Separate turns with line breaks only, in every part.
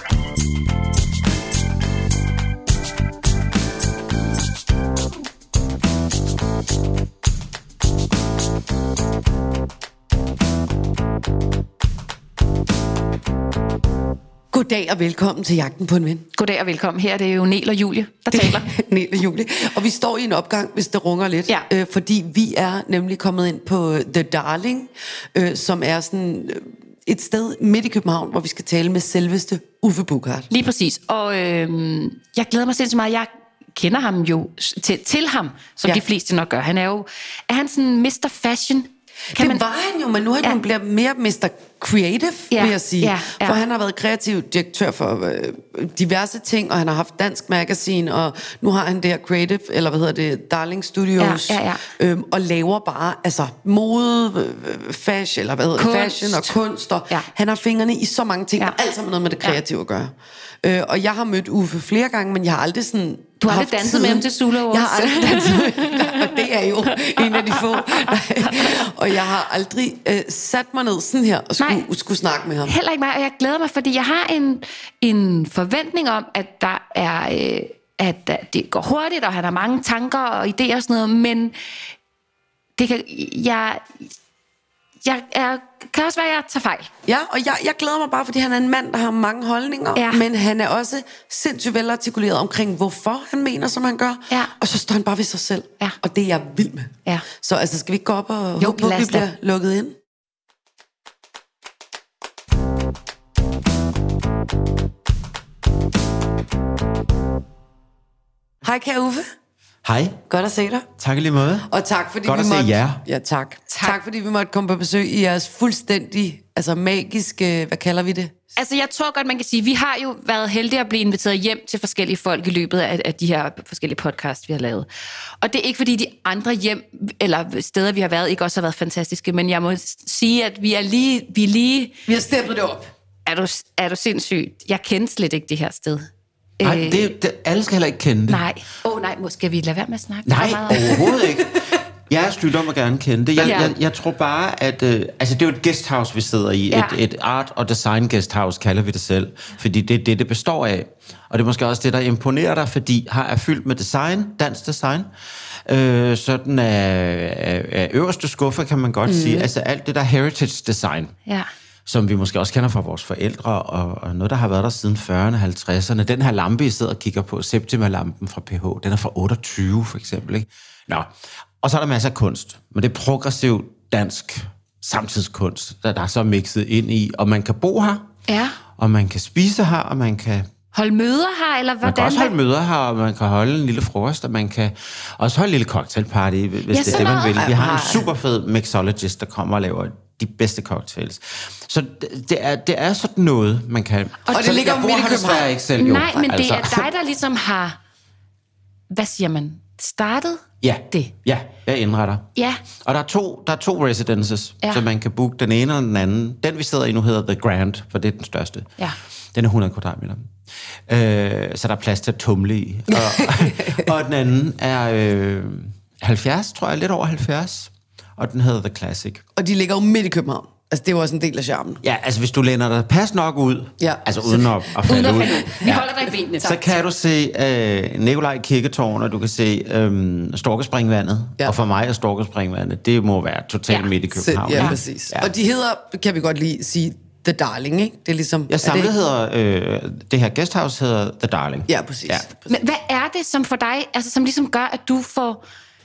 Goddag og velkommen til Jagten på en ven.
Goddag og velkommen. Her er det jo Nel og Julie, der taler.
Nel og Julie. Og vi står i en opgang, hvis det runger lidt.
Ja.
Fordi vi er nemlig kommet ind på The Darling, som er sådan et sted midt i København, hvor vi skal tale med selveste Uffe Buchard.
Lige præcis. Og jeg glæder mig sindssygt meget. Jeg kender ham jo til ham, som de fleste nok gør. Han er han sådan Mr. Fashion?
Var han jo, men nu er han blevet mere Mr. Creative, vil jeg sige. Ja. For han har været kreativ direktør for diverse ting, og han har haft Dansk Magazine, og nu har han det her Creative, eller hvad hedder det, Darling Studios, og laver bare mode, fashion, eller hvad hedder det, fashion og kunst, og han har fingrene i så mange ting, og alt sammen noget med det kreative at gøre. Og jeg har mødt Uffe flere gange, men jeg har aldrig sådan...
Du har aldrig danset med ham til Zulu også?
Jeg har aldrig danset med, og det er jo en af de få. Og jeg har aldrig sat mig ned sådan her og skulle snakke med ham.
Heller ikke mig, og jeg glæder mig, fordi jeg har en forventning om, at der er, at det går hurtigt, og han har mange tanker og idéer og sådan noget, men det kan... kan også være, at jeg tager fejl.
Ja, og jeg glæder mig bare, fordi han er en mand, der har mange holdninger, men han er også sindssygt velartikuleret omkring, hvorfor han mener, som han gør, og så står han bare ved sig selv, og det er jeg vild med. Ja. Så skal vi ikke gå op og håbe på, at vi bliver lukket ind? Hej, kære Uffe.
Hej.
Godt at se dig.
Tak i lige måde.
Og tak fordi
godt vi måtte... jer.
Ja, tak. Tak fordi vi måtte komme på besøg i jeres fuldstændig, magiske, hvad kalder vi det?
Jeg tror godt, man kan sige, vi har jo været heldige at blive inviteret hjem til forskellige folk i løbet af de her forskellige podcasts, vi har lavet. Og det er ikke fordi de andre hjem, eller steder, vi har været, ikke også har været fantastiske, men jeg må sige, at vi har
steppet det op.
Er du sindssygt? Jeg kendte slet ikke det her sted.
Nej, alle skal heller ikke kende det.
Nej. Nej, skal vi lade være med at snakke?
Nej, overhovedet ikke. Jeg lytter mig gerne kende det. Jeg tror bare, at... det er jo et guesthouse, vi sidder i. Et art- og design guesthouse, kalder vi det selv. Fordi det er det består af. Og det er måske også det, der imponerer dig, fordi her er fyldt med design, dansk design. Sådan af øverste skuffe, kan man godt sige. Alt det der heritage design. Ja. Som vi måske også kender fra vores forældre, og noget, der har været der siden 40'erne, 50'erne. Den her lampe, I sidder og kigger på, Septima-lampen fra PH, den er fra 28, for eksempel. Ikke? Nå. Og så er der masser af kunst, men det er progressiv dansk samtidskunst, der er så mixet ind i, og man kan bo her, og man kan spise her, og man kan...
Holde møder her, eller hvordan?
Man kan også holde møder her, og man kan holde en lille frokost, og man kan også holde en lille cocktailparty, hvis det er det, man vil. Vi har en super fed mixologist, der kommer og laver de bedste cocktails. Så det er sådan noget, man kan...
Og det ligger jo midt i København.
Ikke selv, jo.
Nej, men det er dig, der ligesom har... Hvad siger man? Startet det?
Ja, jeg indretter.
Ja.
Og der er to residences, så man kan booke den ene og den anden. Den, vi sidder i nu, hedder The Grand, for det er den største. Ja. Den er 100 kvadratmeter. Så der er plads til at tumle i. Og den anden er 70, tror jeg, lidt over 70. Og den hedder The Classic.
Og de ligger jo midt i København. Det er jo også en del af charmen.
Ja, hvis du læner dig pas nok ud, uden at falde ud.
Vi holder dig i benene.
Så kan du se Nikolaj Kirketårn, og du kan se Storkespringvandet. Ja. Og for mig er Storkespringvandet, det må være totalt midt i København.
Ja, præcis. Ja. Og de hedder, kan vi godt lige sige, The Darling, ikke? Det er ligesom...
Ja, samlet hedder... det her guesthouse hedder The Darling.
Ja, præcis. Ja.
Men hvad er det, som for dig, som ligesom gør, at du får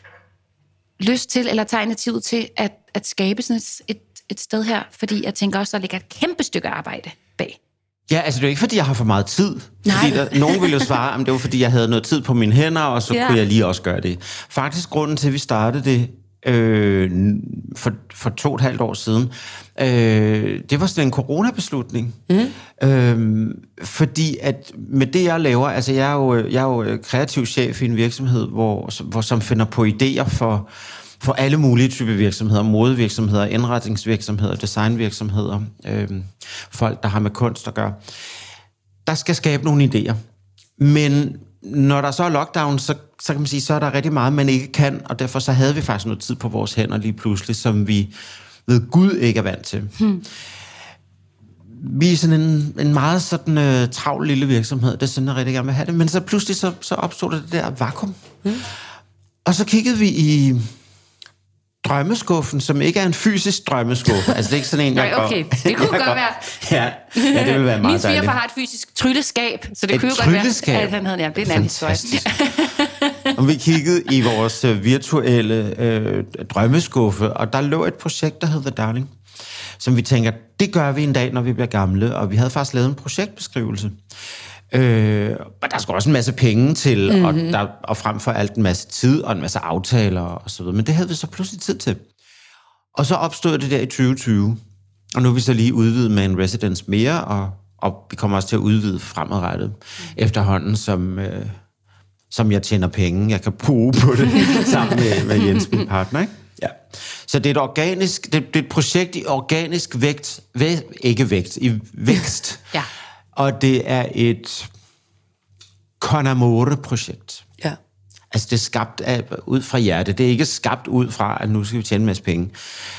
lyst til, eller tager initiativet til, at skabe sådan et sted her? Fordi jeg tænker også, der ligger et kæmpe stykke arbejde bag.
Ja, det er jo ikke, fordi jeg har for meget tid. Fordi nogen ville jo svare, at det var, fordi jeg havde noget tid på mine hænder, og så kunne jeg lige også gøre det. Faktisk grunden til, at vi startede det for 2,5 år siden, det var sådan en coronabeslutning. Fordi at med det, jeg laver, jeg er jo kreativ chef i en virksomhed, som finder på idéer for alle mulige typer virksomheder, modevirksomheder, indretningsvirksomheder, designvirksomheder, folk, der har med kunst at gøre. Der skal skabe nogle idéer. Men når der så er lockdown, så kan man sige, så er der rigtig meget, man ikke kan, og derfor så havde vi faktisk noget tid på vores hænder lige pludselig, som vi ved Gud ikke er vant til. vi er sådan en meget sådan travl lille virksomhed. Det er sådan, jeg rigtig gerne vil have det. Men så pludselig så opstod det der vakuum. Og så kiggede vi i drømmeskuffen, som ikke er en fysisk drømmeskuffe. Altså, det er ikke sådan en,
jeg går... okay. Det kunne godt være...
Ja, det ville være meget
min svigerfar har et fysisk trylleskab, så det kunne jo godt være, at han havde... Ja, det er en anden historie.
Og vi kiggede i vores virtuelle drømmeskuffe, og der lå et projekt, der hed The Darling, som vi tænker, det gør vi en dag, når vi bliver gamle. Og vi havde faktisk lavet en projektbeskrivelse. Og der skulle også en masse penge til, og frem for alt en masse tid og en masse aftaler og så videre. Men det havde vi så pludselig tid til. Og så opstod det der i 2020. Og nu er vi så lige udvidet med en residence mere, og vi kommer også til at udvide fremadrettet efterhånden, som jeg tjener penge, jeg kan bruge på det sammen med Jens, min partner, ikke? Ja. Så det er et projekt i organisk vækst.
Ja.
Og det er et con amore-projekt.
Ja.
Altså, det er skabt ud fra hjertet. Det er ikke skabt ud fra, at nu skal vi tjene en masse penge.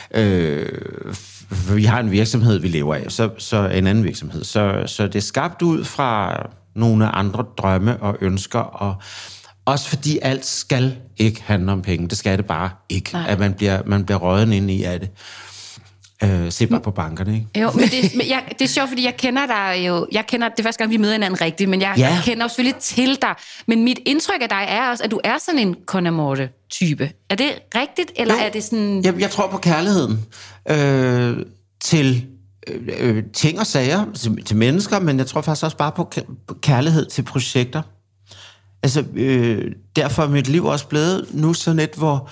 Vi har en virksomhed, vi lever af, så en anden virksomhed. Så det er skabt ud fra nogle andre drømme og ønsker, og også fordi alt skal ikke handle om penge. Det skal det bare ikke. Nej. At man bliver røget ind i af det. Se bare på bankerne, ikke?
Jo, men det er sjovt, fordi jeg kender dig jo... det er første gang, vi møder hinanden rigtigt, men jeg kender jo selvfølgelig til dig. Men mit indtryk af dig er også, at du er sådan en con amore-type. Er det rigtigt, eller er det sådan...
Jeg tror på kærligheden til ting og sager, til mennesker, men jeg tror faktisk også bare på kærlighed til projekter. Altså, derfor er mit liv også blevet nu sådan et, hvor...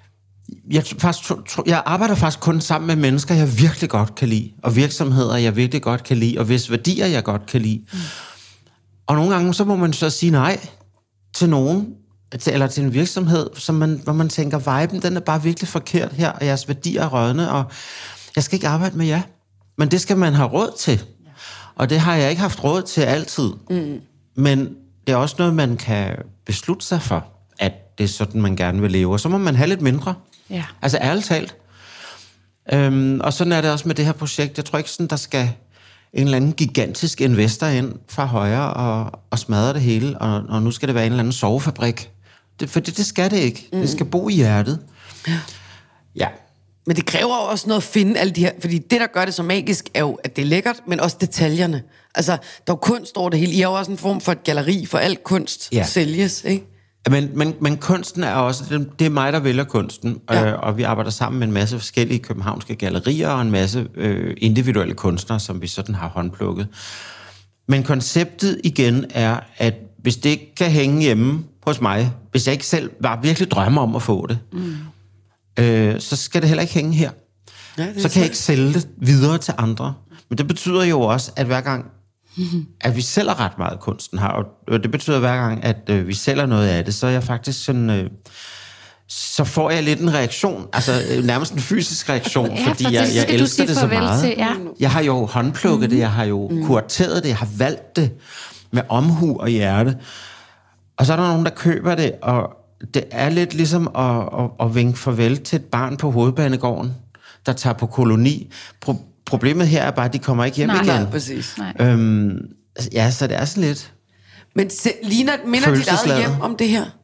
Jeg arbejder faktisk kun sammen med mennesker, jeg virkelig godt kan lide, og virksomheder, jeg virkelig godt kan lide, og hvis værdier, jeg godt kan lide. Og nogle gange, så må man så sige nej til nogen, eller til en virksomhed, hvor man tænker, viben, den er bare virkelig forkert her, og jeres værdier er rødne, og jeg skal ikke arbejde med jer. Men det skal man have råd til. Og det har jeg ikke haft råd til altid. Men det er også noget, man kan beslutte sig for, at det er sådan, man gerne vil leve. Og så må man have lidt mindre.
Ja.
Altså ærligt talt. Og sådan er det også med det her projekt. Jeg tror ikke sådan, der skal en eller anden gigantisk investor ind fra højre og smadre det hele, og nu skal det være en eller anden sovefabrik. For det skal det ikke. Det skal bo i hjertet. Ja.
Men det kræver også noget at finde alle de her... Fordi det, der gør det så magisk, er jo, at det er lækkert, men også detaljerne. Altså, der er jo kunst over det hele. I har jo også en form for et galleri, for al kunst sælges, ikke?
Men kunsten er også... Det er mig, der vælger kunsten. Og vi arbejder sammen med en masse forskellige københavnske gallerier og en masse individuelle kunstnere, som vi sådan har håndplukket. Men konceptet igen er, at hvis det ikke kan hænge hjemme hos mig, hvis jeg ikke selv var virkelig drømmer om at få det, så skal det heller ikke hænge her. Ja, så kan jeg ikke sælge det videre til andre. Men det betyder jo også, at hver gang, at vi sælger ret meget kunsten her, og det betyder hver gang, at vi sælger noget af det, så er jeg faktisk sådan... så får jeg lidt en reaktion, altså nærmest en fysisk reaktion, fordi jeg elsker det så meget. Til, Jeg har jo håndplukket det, jeg har jo kurateret det, jeg har valgt det med omhu og hjerte. Og så er der nogen, der køber det, og det er lidt ligesom at vinke farvel til et barn på Hovedbanegården, der tager på koloni. Problemet her er bare, at de kommer ikke hjem igen.
Nej, præcis.
Så det er sådan lidt...
Men minder dit eget hjem om det her?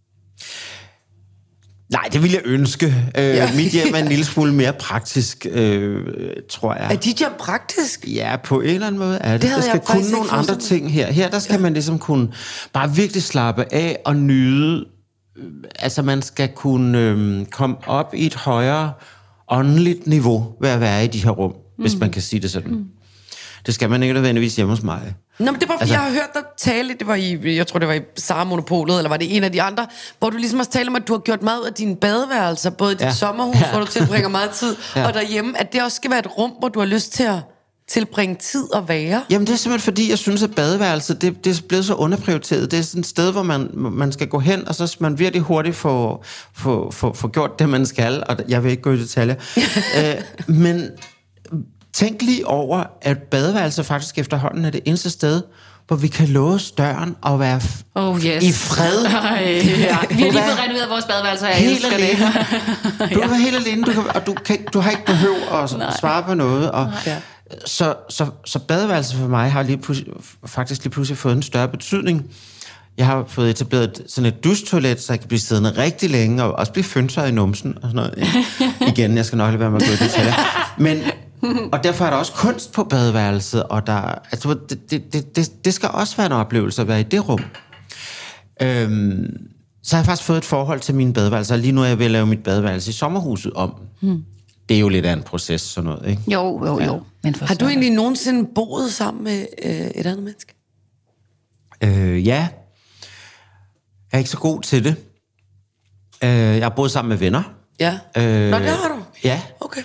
Nej, det vil jeg ønske. Mit hjem er en lille smule mere praktisk, tror jeg.
Er dit hjem praktisk?
Ja, på en eller anden måde er det. Der skal kunne nogle andre ting her. Her der skal man ligesom kunne bare virkelig slappe af og nyde. Altså man skal kunne komme op i et højere åndeligt niveau ved at være i de her rum, hvis man kan sige det sådan. Det skal man ikke nødvendigvis hjemme hos mig.
Nå, men det var, fordi jeg har hørt dig tale, det var jeg tror, det var i Sara Monopolet, eller var det en af de andre, hvor du ligesom også taler om, at du har gjort meget af dine badeværelser, både i dit sommerhus, hvor du tilbringer meget tid, og derhjemme, at det også skal være et rum, hvor du har lyst til at tilbringe tid og være.
Jamen, det er simpelthen fordi, jeg synes, at badeværelset, det er blevet så underprioriteret. Det er sådan et sted, hvor man skal gå hen, og så skal man virkelig hurtigt få gjort det, man skal, og jeg vil ikke gå i detaljer. Men... tænk lige over, at badeværelset faktisk efterhånden er det eneste sted, hvor vi kan låse døren og være i fred.
Vi har lige fået renoveret vores badeværelser, jeg elsker det.
Du kan være helt alene, og du har ikke behøvet at svare på noget. Og Så badeværelset for mig har faktisk lige pludselig fået en større betydning. Jeg har fået etableret sådan et duschtoilet, så jeg kan blive siddende rigtig længe, og også blive fønseret i numsen og sådan noget. Igen, jeg skal nok lade være med at gå i detaljer. Men, og derfor er der også kunst på badeværelset, og der, altså, det skal også være en oplevelse at være i det rum. Så har jeg faktisk fået et forhold til mine badeværelser, og lige nu er jeg ved at lave mit badeværelse i sommerhuset om. Det er jo lidt af en proces, sådan noget, ikke?
Jo. Men
har du egentlig nogensinde boet sammen med et andet menneske?
Ja. Jeg er ikke så god til det. Jeg har boet sammen med venner.
Ja. Nå, det har du?
Ja.
Okay.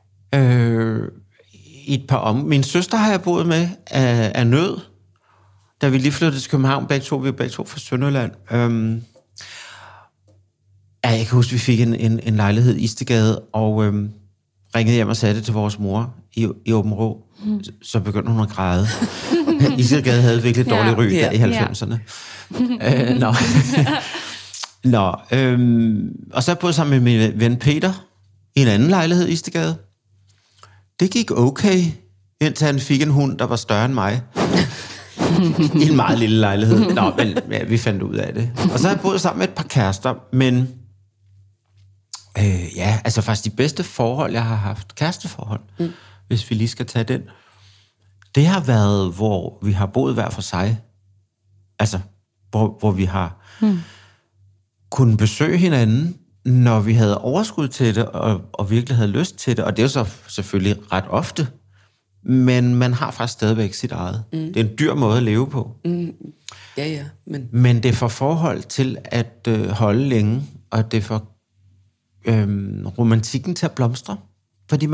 I et par min søster har jeg boet med af nød, da vi lige flyttede til København. Vi er begge to fra Sønderjylland. Jeg kan huske, vi fik en lejlighed i Istegade, og ringede hjem og sagde det til vores mor i Åben Rå. Så begyndte hun at græde. Istegade havde virkelig dårlig ry der i 90'erne. Og så har jeg boet sammen med min ven Peter i en anden lejlighed i Istegade. Det gik okay, indtil han fik en hund, der var større end mig. I en meget lille lejlighed. Men ja, vi fandt ud af det. Og så har jeg boet sammen med et par kærester, men altså faktisk de bedste forhold, jeg har haft, kæresteforhold, hvis vi lige skal tage den, det har været, hvor vi har boet hver for sig. Altså, hvor vi har kunnet besøge hinanden, når vi havde overskud til det, og virkelig havde lyst til det. Og det er jo så selvfølgelig ret ofte, men man har faktisk stadigvæk sit eget. Det er en dyr måde at leve på.
Ja.
Men det får forhold til at holde længe, og det får romantikken til at blomstre. Fordi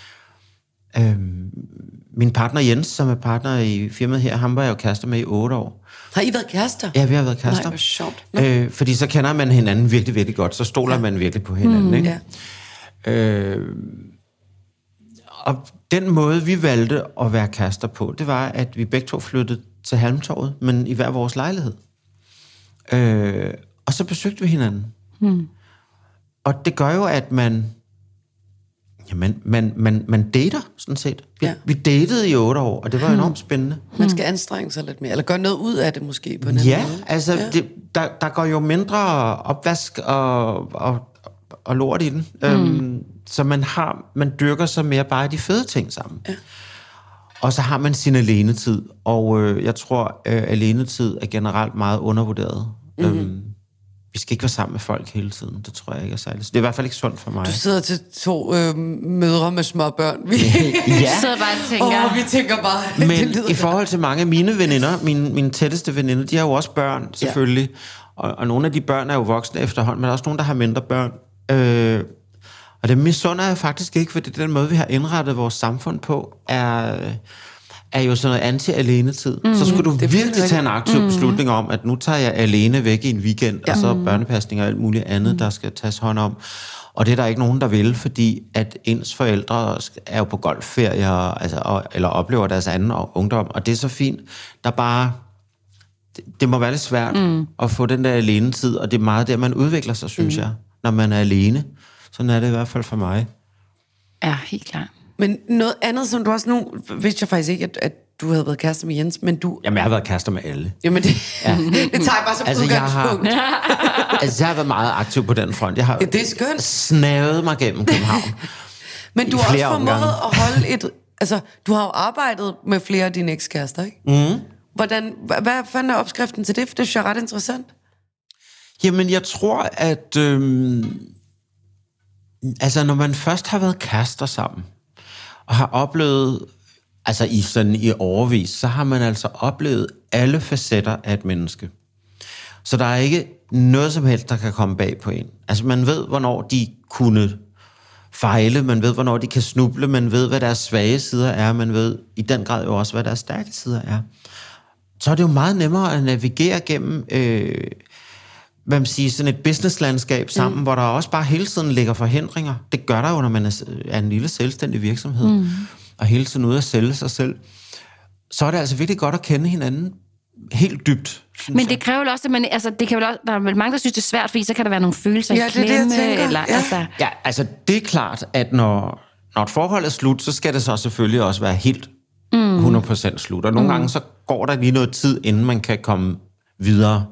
min partner Jens, som er partner i firmaet her, ham var jeg jo kærester med i 8 år.
Har I været kærester?
Ja, vi har været kærester.
Nej, hvor sjovt.
Fordi så kender man hinanden virkelig, virkelig godt. Så stoler man virkelig på hinanden, ikke? Ja. Og den måde, vi valgte at være kærester på, det var, at vi begge to flyttede til Halmtorvet, men i hver vores lejlighed. Og så besøgte vi hinanden. Og det gør jo, at man dater, sådan set. Vi datede i 8 år, og det var enormt spændende.
Man skal anstrenge sig lidt mere, eller gøre noget ud af det måske på en anden måde.
Altså, der går jo mindre opvask og lort i den. Så man dyrker sig mere bare de fede ting sammen. Ja. Og så har man sin alenetid, og jeg tror, alenetid er generelt meget undervurderet. Vi skal ikke være sammen med folk hele tiden. Det tror jeg ikke er særligt. Det er i hvert fald ikke sundt for mig.
Du sidder til 2 mødre med små børn. Vi
sidder bare og tænker.
Vi tænker bare.
Men i forhold til mange af mine veninder, mine tætteste veninder, de har jo også børn, selvfølgelig. Og nogle af de børn er jo voksne efterhånden, men der er også nogle, der har mindre børn. Og det misunder jeg faktisk ikke, fordi den måde, vi har indrettet vores samfund på, er jo sådan noget anti-alenetid. Så skulle du virkelig tage en aktiv beslutning om, at nu tager jeg alene væk i en weekend, og så børnepasning og alt muligt andet, der skal tages hånd om. Og det er der ikke nogen, der vil, fordi at ens forældre er jo på golfferier, altså, eller oplever deres anden ungdom, og det er så fint. Der bare... Det må være lidt svært at få den der alenetid, og det er meget der, man udvikler sig, synes jeg, når man er alene. Sådan er det i hvert fald for mig.
Ja, helt klart.
Men noget andet, som du også nu... Vidste jeg faktisk ikke, at du havde været kærester med Jens, men du...
Jamen, jeg har været kærester med alle.
Jamen, det tager jeg bare som udgangspunkt.
Jeg har været meget aktiv på den front. Jeg har
det er skønt.
Snavet mig gennem København.
Men du har også formået at holde et... Altså, du har jo arbejdet med flere af dine ekskærester, ikke? Hvad fanden er opskriften til det? For det synes jeg er ret interessant.
Jamen, jeg tror, at... altså, når man først har været kærester sammen, og har oplevet, altså i årevis, så har man altså oplevet alle facetter af et menneske. Så der er ikke noget som helst, der kan komme bag på en. Altså, man ved, hvornår de kunne fejle, man ved, hvornår de kan snuble, man ved, hvad deres svage sider er, man ved i den grad jo også, hvad deres stærke sider er. Så er det jo meget nemmere at navigere gennem... hvad man siger, sådan et businesslandskab sammen, hvor der også bare hele tiden ligger forhindringer. Det gør der jo, når man er en lille selvstændig virksomhed, og hele tiden ude at sælge sig selv. Så er det altså virkelig godt at kende hinanden helt dybt.
Men det kræver jo også, at man, altså, det kan jo også, der er vel mange, der synes, det er svært, fordi så kan der være nogle følelser i klemme.
Det er det, jeg tænker.
Ja, altså, det er klart, at når når et forhold er slut, så skal det så selvfølgelig også være helt 100% slut. Og nogle gange så går der lige noget tid, inden man kan komme videre.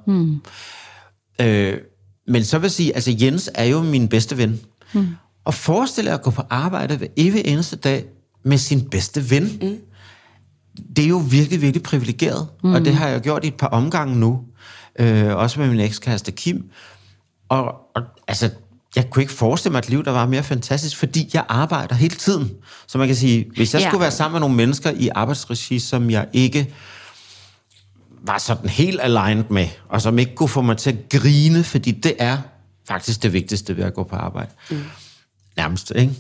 Men så vil jeg sige, altså Jens er jo min bedste ven. Og forestil jer at gå på arbejde hver evig eneste dag med sin bedste ven. Det er jo virkelig, virkelig privilegeret. Og det har jeg gjort i et par omgange nu. Også med min ekskæreste Kim. Og altså, jeg kunne ikke forestille mig et liv, der var mere fantastisk, fordi jeg arbejder hele tiden. Så man kan sige, hvis jeg skulle være sammen med nogle mennesker i arbejdsregi, som jeg ikke var sådan helt aligned med, og som ikke kunne få mig til at grine, fordi det er faktisk det vigtigste ved at gå på arbejde. Nærmest, ikke?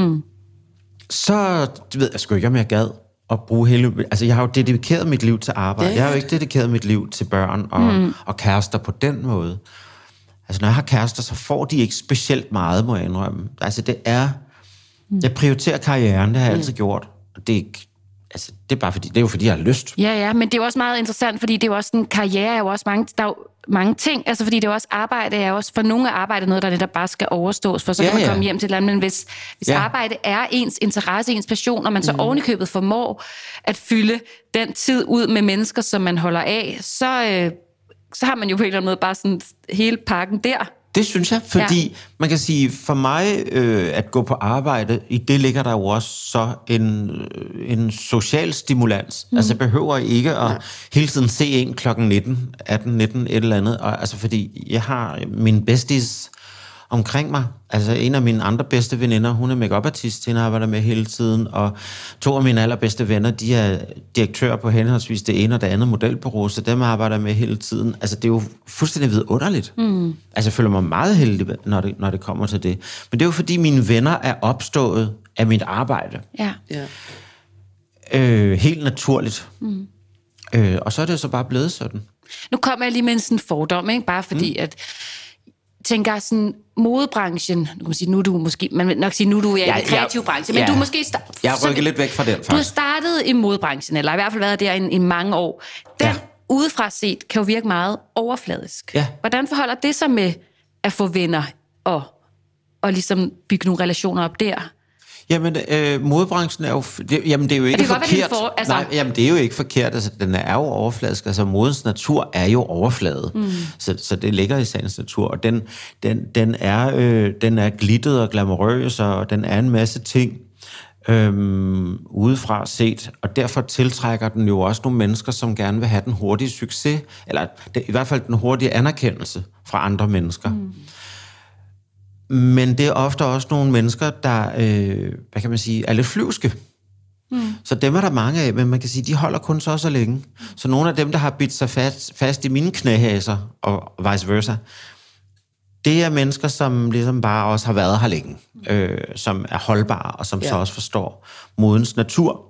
Så ved jeg sgu ikke, om jeg gad at bruge hele... Altså, jeg har jo dedikeret mit liv til arbejde. Jeg har jo ikke dedikeret mit liv til børn og kærester på den måde. Altså, når jeg har kærester, så får de ikke specielt meget, må jeg indrømme. Altså, det er... Jeg prioriterer karrieren, det har jeg altid gjort. Og det er ikke... Altså, det er bare fordi... Det er jo fordi, jeg har lyst.
Ja, men det er jo også meget interessant, fordi det er jo også en karriere, er jo også mange... Der er jo mange ting, altså fordi det er også arbejde, er også for nogle af arbejde noget, der netop bare skal overstås, for så kan man komme hjem til et eller andet, men hvis arbejde er ens interesse, ens passion, og man så ovenikøbet formår at fylde den tid ud med mennesker, som man holder af, så har man jo på en eller anden måde bare sådan hele pakken der.
Det synes jeg, fordi man kan sige, for mig at gå på arbejde, i det ligger der jo også så en social stimulans. Altså jeg behøver ikke at hele tiden se en klokken 19, 18, 19, et eller andet. Og, altså fordi jeg har mine besties omkring mig. Altså en af mine andre bedste veninder, hun er make-up-artist, hende arbejder med hele tiden, og 2 af mine allerbedste venner, de er direktører på henholdsvis det ene og det andet modelbureau, så dem arbejder med hele tiden. Altså det er jo fuldstændig vidunderligt. Altså jeg føler mig meget heldig, når det kommer til det. Men det er jo fordi mine venner er opstået af mit arbejde. Helt naturligt. Og så er det jo så bare blevet sådan.
Nu kommer jeg lige med en sådan fordom, ikke? Bare fordi at tænker sådan, modebranchen, nu kan man sige, nu er du måske, man vil nok sige, nu er du i en kreativ branche, men du er måske...
Jeg rykker lidt væk fra den, faktisk.
Du har startet i modebranchen, eller i hvert fald været der i mange år. Den udefra set kan jo virke meget overfladisk. Hvordan forholder det sig med at få venner og ligesom bygge nogle relationer op der?
Jamen, modebranchen er jo... det er jo ikke forkert. Nej, jamen, det er jo ikke forkert. Altså, den er jo overfladisk. Altså, modens natur er jo overfladet. Så det ligger i sagens natur. Og den er glittet og glamourøs, og den er en masse ting udefra set. Og derfor tiltrækker den jo også nogle mennesker, som gerne vil have den hurtige succes, eller i hvert fald den hurtige anerkendelse fra andre mennesker. Men det er ofte også nogle mennesker, der, hvad kan man sige, er lidt flyvske. Så dem er der mange af, men man kan sige, de holder kun så længe. Så nogle af dem, der har bidt sig fast i mine knæhaser, og vice versa, det er mennesker, som ligesom bare også har været her længe, som er holdbare, og som så også forstår modens natur,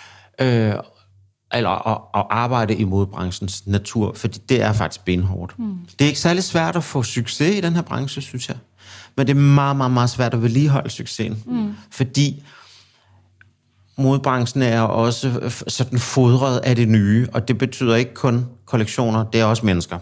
eller at arbejde i modebranchens natur, fordi det er faktisk benhårdt. Det er ikke særlig svært at få succes i den her branche, synes jeg. Men det er meget, meget, meget svært at vedligeholde succesen. Fordi modebranchen er også sådan fodret af det nye, og det betyder ikke kun kollektioner, det er også mennesker.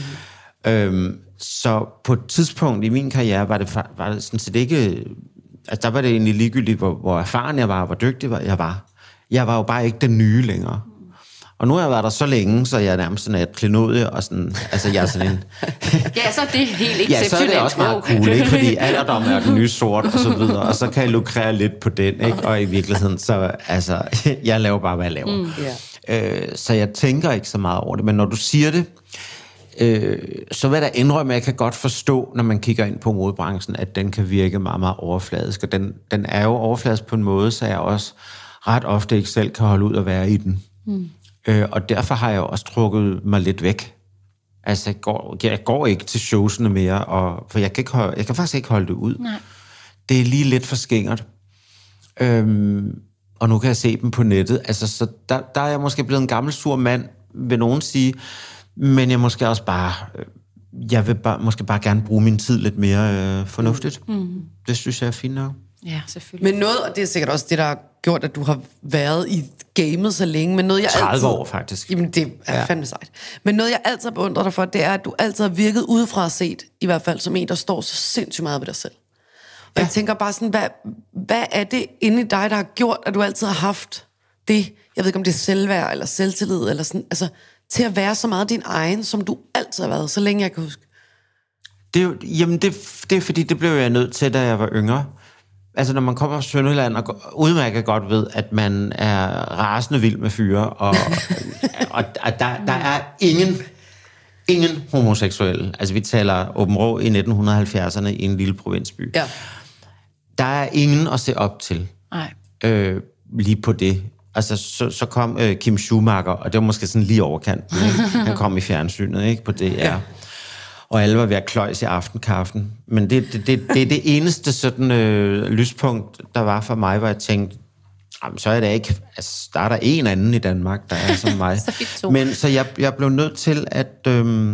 Så på et tidspunkt i min karriere var det sådan set ikke... Altså der var det egentlig ligegyldigt, hvor erfaren jeg var, hvor dygtig jeg var. Jeg var jo bare ikke den nye længere. Og nu har jeg været der så længe, så jeg er nærmest sådan et klenodie, og sådan, altså jeg er sådan en...
Ja, så er det helt exceptionelt.
Ja, så er det også meget cool, ikke? Fordi alderdom er den nye sort, og så videre, og så kan jeg lukrere lidt på den, ikke? Og i virkeligheden, så altså, jeg laver bare, hvad jeg laver. Så jeg tænker ikke så meget over det, men når du siger det, så vil jeg da indrømme, at jeg kan godt forstå, når man kigger ind på modebranchen, at den kan virke meget, meget overfladisk, og den er jo overfladisk på en måde, så jeg også ret ofte ikke selv kan holde ud at være i den. Og derfor har jeg også trukket mig lidt væk. Altså, jeg går ikke til showsene mere, for jeg kan faktisk ikke holde det ud.
Nej.
Det er lige lidt for skingert. Og nu kan jeg se dem på nettet. Altså, så der er jeg måske blevet en gammel sur mand, vil nogen sige, men jeg måske også bare... Jeg vil måske bare gerne bruge min tid lidt mere fornuftigt. Det synes jeg er fint nok.
Ja, selvfølgelig.
Men noget, og det er sikkert også det, der har gjort, at du har været i gamet så længe, men noget, jeg
30 år, faktisk.
Jamen, det er fandme sejt. Men noget, jeg altid har beundret dig for, det er, at du altid har virket udefra set, i hvert fald som en, der står så sindssygt meget ved dig selv. Og jeg tænker bare sådan, hvad er det inde i dig, der har gjort, at du altid har haft det, jeg ved ikke om det er selvværd eller selvtillid, eller sådan, altså til at være så meget din egen, som du altid har været, så længe jeg kan huske?
Det er fordi, det blev jeg nødt til, da jeg var yngre. Altså, når man kommer fra Sønderjylland og udmærket godt ved, at man er rasende vild med fyre, og der er ingen homoseksuelle. Altså, vi taler Aabenraa i 1970'erne i en lille provinsby. Ja. Der er ingen at se op til.
Nej.
Lige på det. Altså, så kom Kim Schumacher, og det var måske sådan lige overkanten. Han kom i fjernsynet, ikke? På DR. Ja. Og alle var ved at kløjs i aftenkaffen. Men det er det eneste sådan lyspunkt, der var for mig, hvor jeg tænkte, jamen, så er det ikke... Altså, der er der en anden i Danmark, der er som mig. Men så jeg blev nødt til at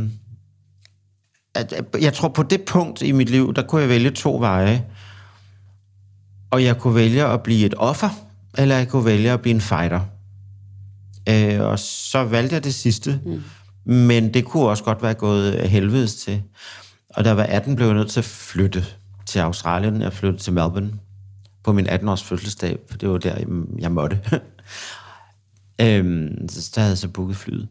jeg tror, på det punkt i mit liv, der kunne jeg vælge 2 veje. Og jeg kunne vælge at blive et offer, eller jeg kunne vælge at blive en fighter. Og så valgte jeg det sidste. Men det kunne også godt være gået helvedes til. Og da jeg var 18, blev jeg nødt til at flytte til Australien. Jeg flyttede til Melbourne på min 18-års fødselsdag, for det var der, jeg måtte. Så der havde jeg så booket flyet.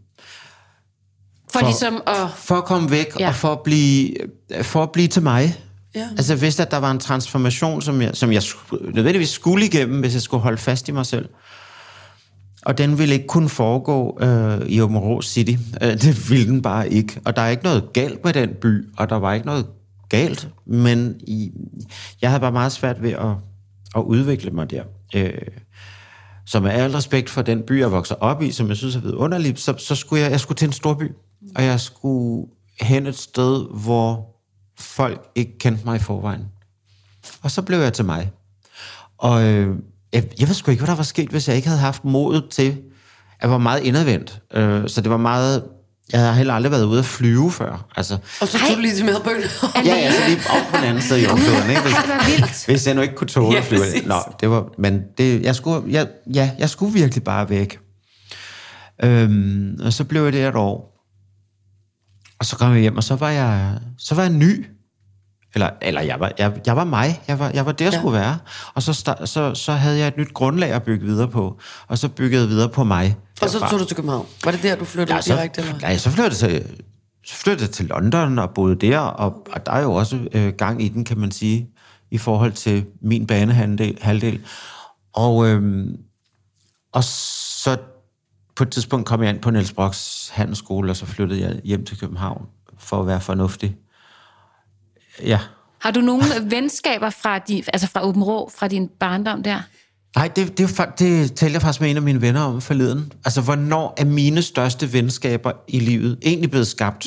For at komme væk, og for at blive til mig. Ja. Altså jeg vidste, at der var en transformation, som jeg nødvendigvis skulle igennem, hvis jeg skulle holde fast i mig selv. Og den ville ikke kunne foregå i Aabenraa City. Det ville den bare ikke. Og der er ikke noget galt med den by, og der var ikke noget galt, men jeg havde bare meget svært ved at udvikle mig der. Så med al respekt for den by, jeg vokser op i, som jeg synes er vidunderligt, så skulle jeg skulle til en storby, og jeg skulle hen et sted, hvor folk ikke kendte mig i forvejen. Og så blev jeg til mig. Og jeg ved sgu ikke, hvad der var sket, hvis jeg ikke havde haft modet til. Jeg var meget indadvendt. Så det var meget... Jeg havde heller aldrig været ude at flyve før. Altså, og så tog du lige til Melbourne. Ja, så lige op på den anden side i jordkloden, ikke? Hvis jeg nu ikke kunne tåle at flyve. Nå, det var... Men jeg skulle virkelig bare væk. Og så blev jeg det et år. Og så kom jeg hjem, og så var jeg ny. Eller jeg var mig. Jeg var det, jeg skulle være. Og så havde jeg et nyt grundlag at bygge videre på. Og så byggede jeg videre på mig.
Og så tog du til København. Var det der, du flyttede direkte? Eller?
Nej, så flyttede jeg til London og boede der. Og der er jo også gang i den, kan man sige, i forhold til min banehalvdel. Og så på et tidspunkt kom jeg ind på Niels Broks handelsskole, og så flyttede jeg hjem til København for at være fornuftig. Ja.
Har du nogle venskaber fra Aabenraa, fra din barndom der?
Nej, det talte jeg faktisk med en af mine venner om forleden. Altså, hvornår er mine største venskaber i livet egentlig blevet skabt?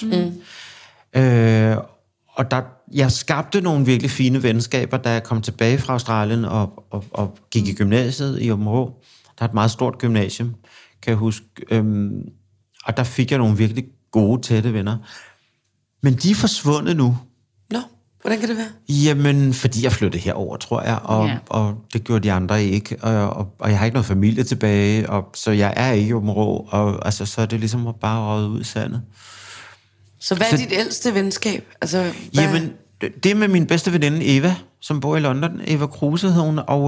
Og jeg skabte nogle virkelig fine venskaber, da jeg kom tilbage fra Australien og gik i gymnasiet i Aabenraa. Der er et meget stort gymnasium, kan jeg huske. Og der fik jeg nogle virkelig gode, tætte venner. Men de er forsvundet nu.
Nå, hvordan kan det være?
Jamen, fordi jeg flyttede herover, tror jeg, og det gjorde de andre ikke, og jeg har ikke noget familie tilbage, og så jeg er ikke i Aabenraa, og altså, så er det ligesom bare røget ud i sandet.
Så hvad er dit ældste venskab? Altså,
Jamen, det er med min bedste veninde Eva, som bor i London. Eva Kruse hed hun, og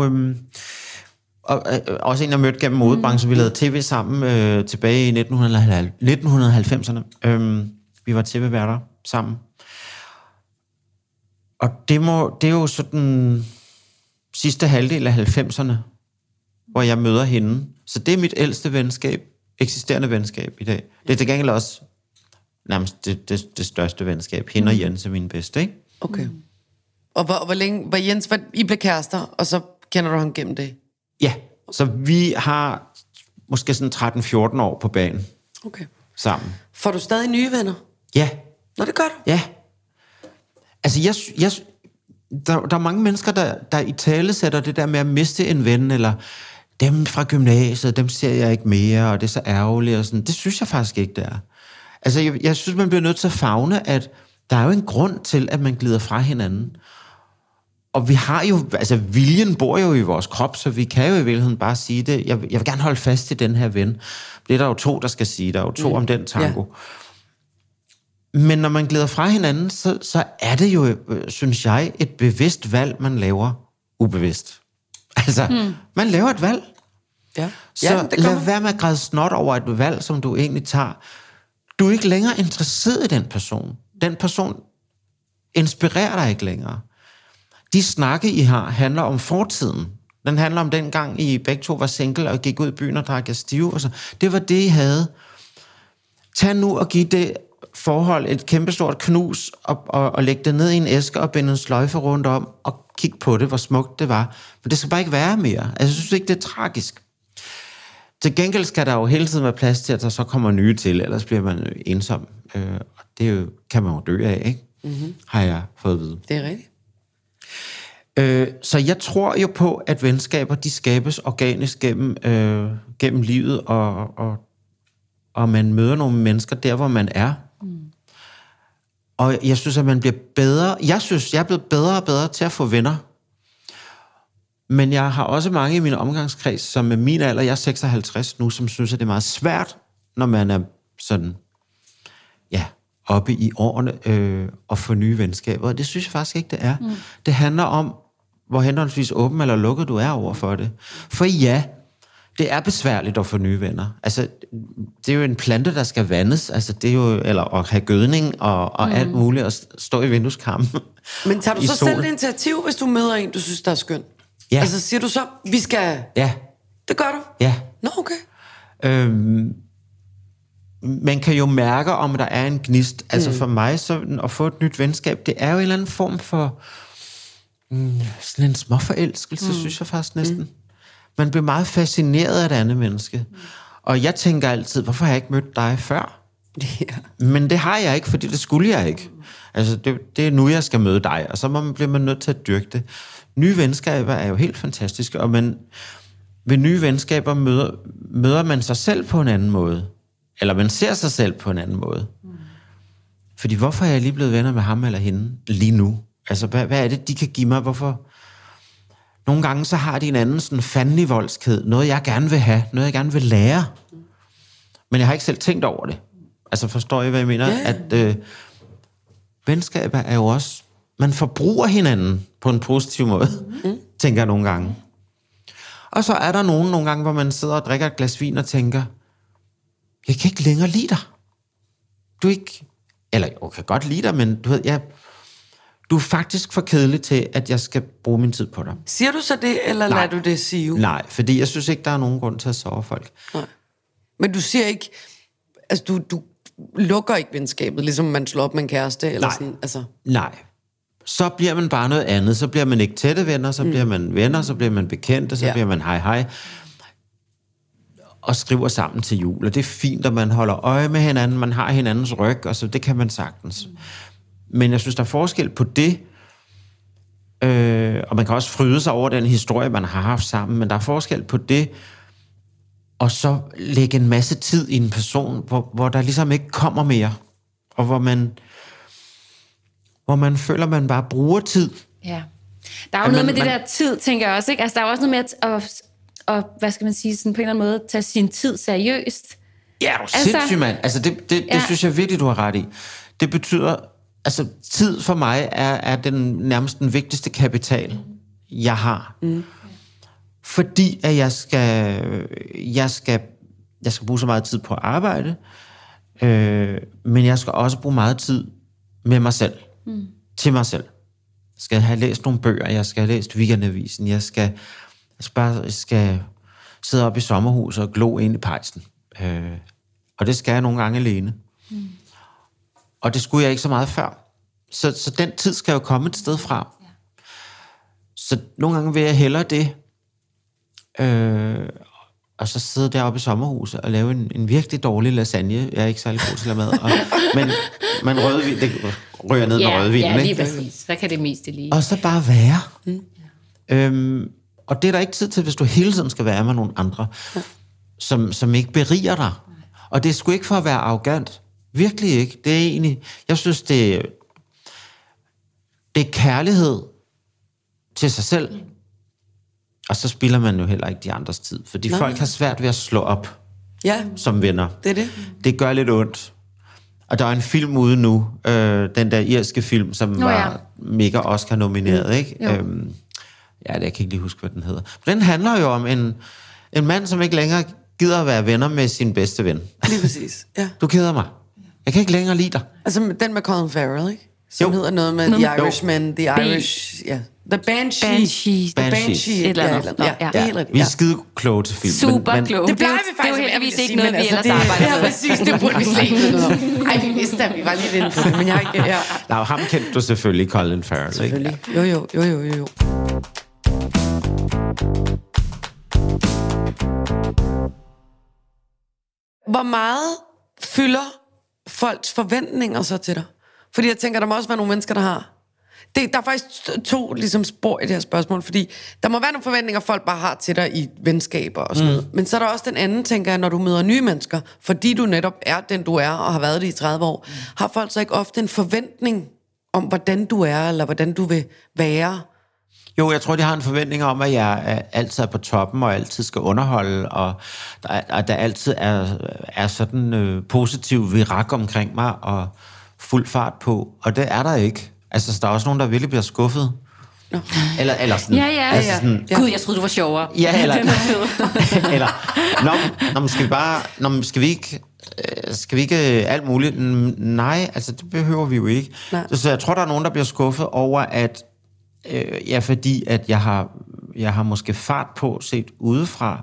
også en, jeg mødte gennem modebranchen. Vi lavede tv sammen tilbage i 1990'erne. Vi var tv-værter sammen. Og det er jo sådan sidste halvdel af 90'erne, hvor jeg møder hende. Så det er mit ældste venskab, eksisterende venskab i dag. Det er til gengæld også nærmest det største venskab. Hende og Jens er mine bedste, ikke?
Okay. Og hvor længe var Jens, I blev kærester, og så kender du ham gennem det?
Ja, så vi har måske sådan 13-14 år på banen.
Okay.
Sammen.
Får du stadig nye venner?
Ja.
Nå, det gør du?
Ja. Altså, der er mange mennesker, der i tale sætter det der med at miste en ven, eller dem fra gymnasiet, dem ser jeg ikke mere, og det er så ærgerligt, og sådan. Det synes jeg faktisk ikke, det er. Altså, jeg synes, man bliver nødt til at favne, at der er jo en grund til, at man glider fra hinanden. Og vi har jo, altså viljen bor jo i vores krop, så vi kan jo i virkeligheden bare sige det. Jeg vil gerne holde fast i den her ven. Det er der jo 2, der skal sige. Der er jo 2 om den tango. Ja. Men når man glider fra hinanden, så er det jo, synes jeg, et bevidst valg, man laver ubevidst. Altså, man laver et valg.
Ja.
Så lad være med at græde snot over et valg, som du egentlig tager. Du er ikke længere interesseret i den person. Den person inspirerer dig ikke længere. De snakke, I har, handler om fortiden. Den handler om den gang, I begge to var single og gik ud i byen og drak jer stive. Og så. Det var det, I havde. Tag nu og giv det forhold et kæmpestort knus og læg det ned i en æske og binde en sløjfe rundt om og kig på det, hvor smukt det var. Men det skal bare ikke være mere. Altså, jeg synes ikke, det er tragisk. Til gengæld skal der jo hele tiden være plads til, at der så kommer nye til, ellers bliver man ensom. Og det jo, kan man jo dø af, ikke? Mm-hmm. Har jeg fået at vide.
Det er rigtigt.
Så jeg tror jo på, at venskaber, de skabes organisk gennem livet, og man møder nogle mennesker der, hvor man er. Og jeg synes, at man bliver bedre. Jeg synes, jeg er blevet bedre og bedre til at få venner. Men jeg har også mange i min omgangskreds, som med min alder, jeg er 56 nu, som synes, at det er meget svært, når man er sådan, oppe i årene, at få nye venskaber. Og det synes jeg faktisk ikke, det er. Det handler om, hvor henholdsvis åben eller lukket du er over for det. For ja, det er besværligt at få nye venner. Altså, det er jo en plante, der skal vandes, altså det er jo, eller at have gødning og alt muligt, og stå i vindueskarmen.
Men tager du så selv initiativ, hvis du møder en, du synes, der er skøn? Ja. Altså siger du så, vi skal...
Ja.
Det gør du?
Ja.
Nå, okay.
Man kan jo mærke, om der er en gnist. Altså for mig, så at få et nyt venskab, det er jo en eller anden form for sådan en småforelskelse, synes jeg faktisk næsten. Man bliver meget fascineret af et andet menneske. Og jeg tænker altid, hvorfor har jeg ikke mødt dig før? Men det har jeg ikke, fordi det skulle jeg ikke. Altså, det er nu, jeg skal møde dig, og så bliver man nødt til at dyrke det. Nye venskaber er jo helt fantastiske, og ved nye venskaber møder man sig selv på en anden måde. Eller man ser sig selv på en anden måde. Fordi hvorfor er jeg lige blevet venner med ham eller hende lige nu? Altså, hvad er det, de kan give mig? Hvorfor? Nogle gange så har de en anden sådan fandelig voldskhed. Noget, jeg gerne vil have. Noget, jeg gerne vil lære. Men jeg har ikke selv tænkt over det. Altså, forstår I, hvad jeg mener? At venskaber er jo også... Man forbruger hinanden på en positiv måde, tænker jeg nogle gange. Og så er der nogle gange, hvor man sidder og drikker et glas vin og tænker, jeg kan ikke længere lide dig. Du er ikke... Eller jeg kan godt lide dig, men du ved, du er faktisk for kedelig til, at jeg skal bruge min tid på dig.
Siger du så det, eller lader du det sige?
Nej, fordi jeg synes ikke, der er nogen grund til at sove folk.
Nej. Men du siger ikke... Altså, du lukker ikke venskabet, ligesom man slår op med en kæreste? Eller sådan, altså.
Nej. Så bliver man bare noget andet. Så bliver man ikke tætte venner, så bliver man venner, så bliver man bekendte, så bliver man hej. Og skriver sammen til jul. Og det er fint, at man holder øje med hinanden, man har hinandens ryg, og så det kan man sagtens. Men jeg synes, der er forskel på det, og man kan også fryde sig over den historie, man har haft sammen, men der er forskel på det, og så lægge en masse tid i en person, hvor der ligesom ikke kommer mere, og hvor man føler, man bare bruger tid.
Ja. Der er jo noget med det der tid, tænker jeg også, ikke? Altså, der er også noget med at hvad skal man sige, sådan på en eller anden måde, tage sin tid seriøst.
Ja, du er sindssygt, mand. Altså, det synes jeg virkelig, du har ret i. Det betyder, altså, tid for mig er nærmest den vigtigste kapital, jeg har. Fordi at jeg skal bruge så meget tid på at arbejde, men jeg skal også bruge meget tid med mig selv. Til mig selv. Jeg skal have læst nogle bøger, jeg skal have læst Weekendavisen, jeg skal sidde op i sommerhuset og glo ind i pejsen. Og det skal jeg nogle gange alene. Og det skulle jeg ikke så meget før. Så den tid skal jo komme et sted fra. Så nogle gange vil jeg hellere det, og så sidde deroppe i sommerhuset og lave en virkelig dårlig lasagne. Jeg er ikke særlig god til at lave mad. Men rødvin, det rører ned med rødvinen.
Ja, lige præcis. Hvad kan det meste lige?
Og så bare være. Og det er der ikke tid til, hvis du hele tiden skal være med nogle andre, som ikke beriger dig. Og det er sgu ikke for at være arrogant. Virkelig ikke. Det er egentlig... Jeg synes, det er kærlighed til sig selv. Og så spilder man jo heller ikke de andres tid. Fordi folk har svært ved at slå op som venner.
Det er det.
Det gør lidt ondt. Og der er en film ude nu, den der irske film, som var mega Oscar-nomineret, ikke? Jeg kan ikke lige huske, hvad den hedder. Den handler jo om en mand, som ikke længere gider at være venner med sin bedste ven.
Lige præcis, ja.
Du keder mig. Jeg kan ikke længere lide dig.
Altså den med Colin Farrell, ikke? Som hedder noget med The Irishman, The Irish... Ja. The Banshee. The Banshee.
Et eller andet.
Ja, det er helt rigtigt.
Vi er skide kloge til film.
Super kloge.
Det plejer vi faktisk.
Det er jo heldigvis ikke noget, vi ellers arbejder med.
Ja, præcis. Det burde vi slet ikke noget om. Ej, vi vidste, at vi var lidt inde på det, men jeg har ikke...
Nej, ham kendte du selvfølgelig, Colin Farrell.
Selvfølgelig.
Ikke?
Jo. Hvor meget fylder folks forventninger så til dig? Fordi jeg tænker, der må også være nogle mennesker, der har... Der er faktisk to ligesom spor i det her spørgsmål, fordi der må være nogle forventninger, folk bare har til dig i venskaber og sådan noget. Men så er der også den anden, tænker jeg, når du møder nye mennesker, fordi du netop er den, du er, og har været det i 30 år, har folk så ikke ofte en forventning om, hvordan du er, eller hvordan du vil være?
Jo, jeg tror, de har en forventning om, at jeg altid er på toppen, og altid skal underholde, og der altid er sådan positiv virak omkring mig, og fuld fart på, og det er der ikke. Altså, så der er også nogen, der virkelig bliver skuffet. No. Eller sådan...
Ja. Sådan, Gud, jeg troede, du var sjovere.
Ja, eller... Skal vi ikke alt muligt? Nej, altså, det behøver vi jo ikke. Så jeg tror, der er nogen, der bliver skuffet over, at... fordi at jeg har måske fart på set udefra,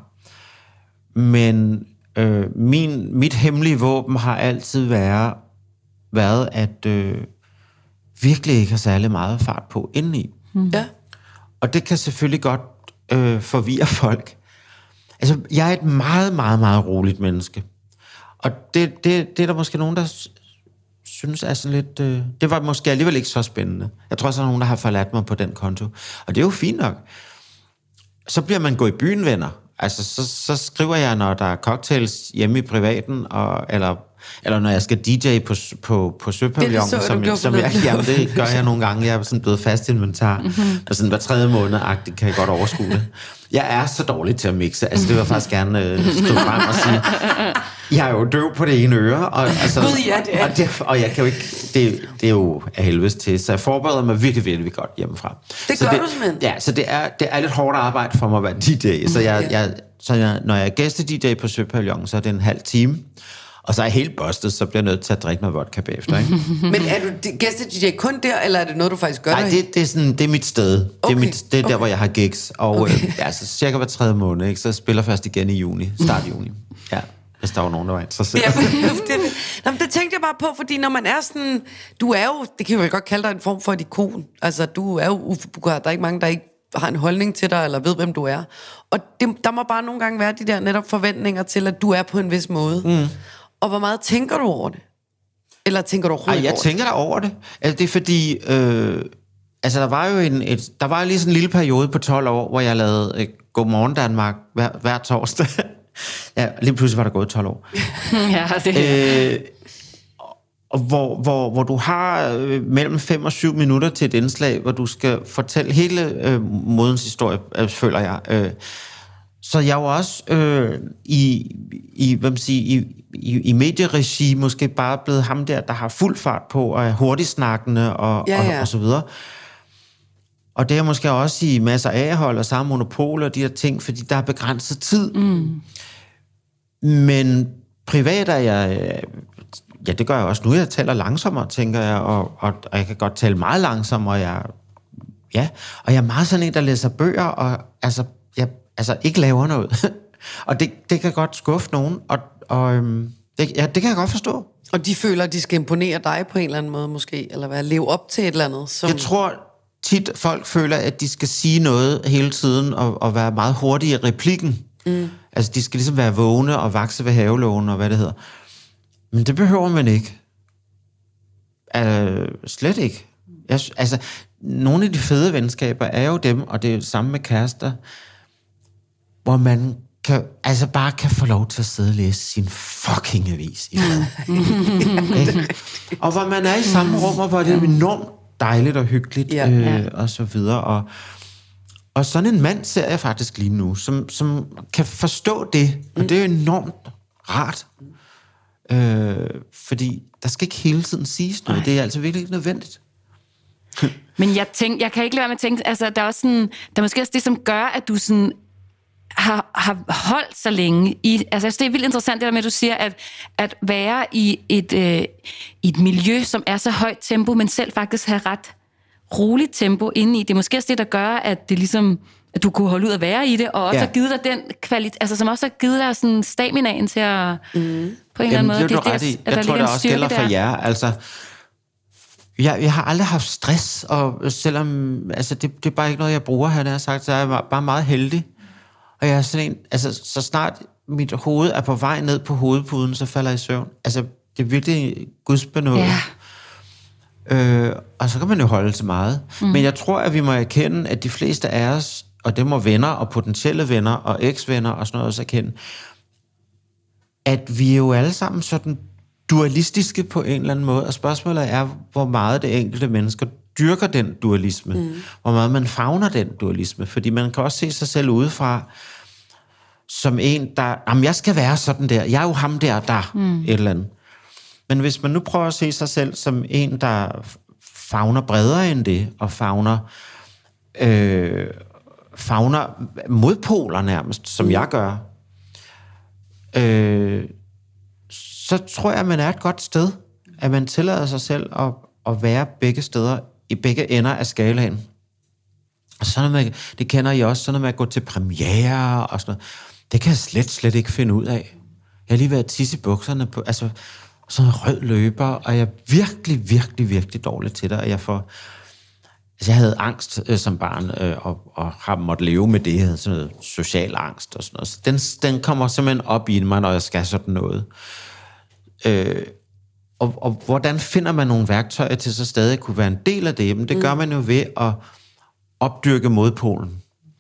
men mit hemmelige våben har altid været at virkelig ikke have særlig meget fart på indeni.
Ja.
Og det kan selvfølgelig godt forvirre folk. Altså, jeg er et meget, meget, meget roligt menneske. Og det er der måske nogen, der synes er sådan lidt... det var måske alligevel ikke så spændende. Jeg tror også, der er nogen, der har forladt mig på den konto. Og det er jo fint nok. Så bliver man gå i byen, venner. Altså, så skriver jeg, når der er cocktails hjemme i privaten, eller når jeg skal DJ på Søpavillon, som det gør jeg nogle gange. Jeg er sådan blevet fast inventar, og sådan hver 3. måned-agtigt kan jeg godt overskue det. Jeg er så dårlig til at mixe, altså det vil jeg faktisk gerne stå frem og sige. Jeg er jo døv på det ene øre, og jeg kan jo ikke, det er jo af helvedes til, så jeg forbereder mig virkelig, virkelig godt hjemmefra.
Det gør du simpelthen?
Ja, så det er lidt hårdt arbejde for mig at være DJ, så når jeg er gæste-DJ på Søpavillon, så er det en halv time. Og så er jeg helt bustet, så bliver jeg nødt til at drikke noget vodka bagefter, ikke?
Men er du gæste-DJ kun der, eller er det noget, du faktisk gør?
Nej, det er mit sted. Okay. Det er der, hvor jeg har gigs. Og så cirka hver 3. måned, ikke? Så jeg spiller først igen i juni. Start juni. Ja, hvis der var nogen, der var interesseret.
Det tænkte jeg bare på, fordi når man er sådan... Du er jo, det kan jeg vel godt kalde dig en form for et ikon. Altså, du er jo Uffe Bugard. Der er ikke mange, der ikke har en holdning til dig, eller ved, hvem du er. Og der må bare nogle gange være de der netop forventninger til, at du er på en vis måde. Og hvor meget tænker du over det? Eller tænker du overhovedet over det?
Jeg tænker der over det. Altså, det er fordi... der var jo der var lige sådan en lille periode på 12 år, hvor jeg lavede Godmorgen Danmark hver torsdag. Ja, lige pludselig var der gået 12 år.
Ja, det
hvor du har mellem 5 og 7 minutter til et indslag, hvor du skal fortælle hele modens historie, føler jeg. Så jeg var også i medieregi måske bare blevet ham der har fuld fart på, og er hurtigsnakkende og så videre. Og det er måske også i masser af A-hold og samme monopol og de her ting, fordi der er begrænset tid. Men privat er jeg... Ja, det gør jeg også nu. Jeg taler langsommere, tænker jeg, og jeg kan godt tale meget langsommere. Og jeg er meget sådan en, der læser bøger, og jeg ikke laver noget. Og det kan godt skuffe nogen, det kan jeg godt forstå.
Og de føler, at de skal imponere dig på en eller anden måde, måske, eller leve op til et eller andet? Som...
Jeg tror tit, folk føler, at de skal sige noget hele tiden, og være meget hurtige i replikken. Altså, de skal ligesom være vågne og vakse ved havelågen, og hvad det hedder. Men det behøver man ikke. Slet ikke. Nogle af de fede venskaber er jo dem, og det er jo samme med kærester, hvor man bare kan få lov til at sidde og læse sin fucking avis i fred. Og hvor man er i samme rum, og hvor det er enormt dejligt og hyggeligt, og så videre. Og sådan en mand ser jeg faktisk lige nu, som kan forstå det, og det er enormt rart. Fordi der skal ikke hele tiden siges noget. Det er altså virkelig ikke nødvendigt.
Men jeg kan ikke lade være med at tænke, altså der er også sådan, der er måske også det, som gør, at du sådan har holdt så længe i, altså det er vildt interessant det der med, at du siger, at være i et miljø, som er så højt tempo, men selv faktisk have ret roligt tempo inde i. Det er måske også det, der gør, at det ligesom, at du kunne holde ud at være i det, og også har givet dig den kvalitet, altså som også har givet dig sådan staminaen til at, på en eller anden måde.
Det er ret i. Jeg tror, det også gælder for jer. Altså, jeg har aldrig haft stress, og selvom, altså det er bare ikke noget, jeg bruger, havde jeg sagt, så er jeg bare meget heldig. Og jeg er sådan en, altså så snart mit hoved er på vej ned på hovedpuden, så falder jeg i søvn. Altså, det er virkelig gudsbenådet. Og så kan man jo holde til meget. Men jeg tror, at vi må erkende, at de fleste af os, og det må venner og potentielle venner og eksvenner og sådan noget også erkende, at vi er jo alle sammen sådan dualistiske på en eller anden måde, og spørgsmålet er, hvor meget det enkelte mennesker dyrker den dualisme, hvor meget man favner den dualisme, fordi man kan også se sig selv udefra som en, der, jamen jeg skal være sådan der, jeg er jo ham der, et eller andet. Men hvis man nu prøver at se sig selv som en, der favner bredere end det, og favner modpoler nærmest, som jeg gør, så tror jeg, at man er et godt sted, at man tillader sig selv at være begge steder, i begge ender af skalaen. Og sådan noget med, det kender I også, sådan noget med at gå til premiere og sådan noget. Det kan jeg slet ikke finde ud af. Jeg har lige været tisse i bukserne på, altså sådan en rød løber, og jeg er virkelig dårlig til det, og jeg havde angst som barn, og har måttet leve med det. Jeg havde sådan noget social angst og sådan noget. Så den kommer simpelthen op i mig, når jeg skal sådan noget. Og hvordan finder man nogle værktøjer til så stadig kunne være en del af det? Men det gør man jo ved at opdyrke modpolen.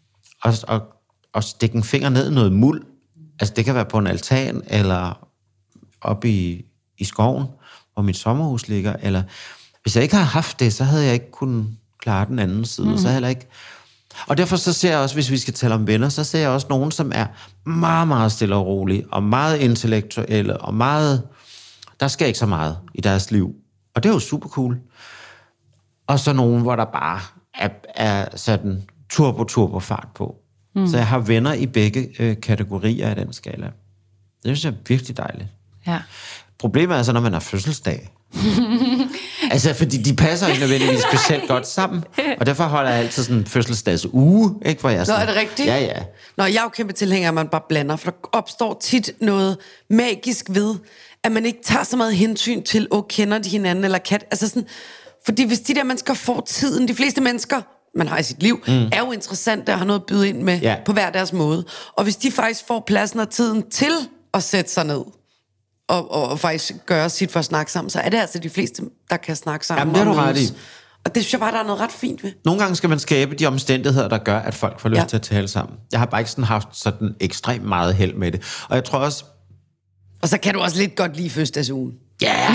Og stikke en finger ned i noget muld. Altså det kan være på en altan, eller oppe i skoven, hvor mit sommerhus ligger. Eller hvis jeg ikke havde haft det, så havde jeg ikke kunnet klare den anden side. Så heller ikke. Og derfor så ser jeg også, hvis vi skal tale om venner, så ser jeg også nogen, som er meget, meget stille og rolige, og meget intellektuelle, og meget... Der sker ikke så meget i deres liv. Og det er jo super cool. Og så nogen, hvor der bare er sådan turbo fart på. Så jeg har venner i begge kategorier af den skala. Det synes jeg er virkelig dejligt.
Ja.
Problemet er så, når man har fødselsdag. Altså, fordi de passer ikke nødvendigvis specielt godt sammen. Og derfor holder jeg altid sådan en fødselsdagsuge, ikke? Hvor jeg sådan,
er det rigtigt?
Ja.
Nå, jeg er jo kæmpe tilhænger, at man bare blander, for der opstår tit noget magisk ved, at man ikke tager så meget hensyn til, kender de hinanden, eller kat. Altså sådan, fordi hvis de der mennesker får tiden, de fleste mennesker, man har i sit liv, er jo interessante og har noget at byde ind med på hver deres måde. Og hvis de faktisk får pladsen og tiden til at sætte sig ned, og faktisk gøre sit for at snakke sammen, så er det altså de fleste, der kan snakke sammen.
Jamen, det er du ret i.
Og det synes jeg bare, der er noget ret fint ved.
Nogle gange skal man skabe de omstændigheder, der gør, at folk får lyst til at tale sammen. Jeg har bare ikke sådan haft sådan ekstremt meget held med det. Og jeg tror også...
Og så kan du også lidt godt lide fødselsdagsugen.
Ja!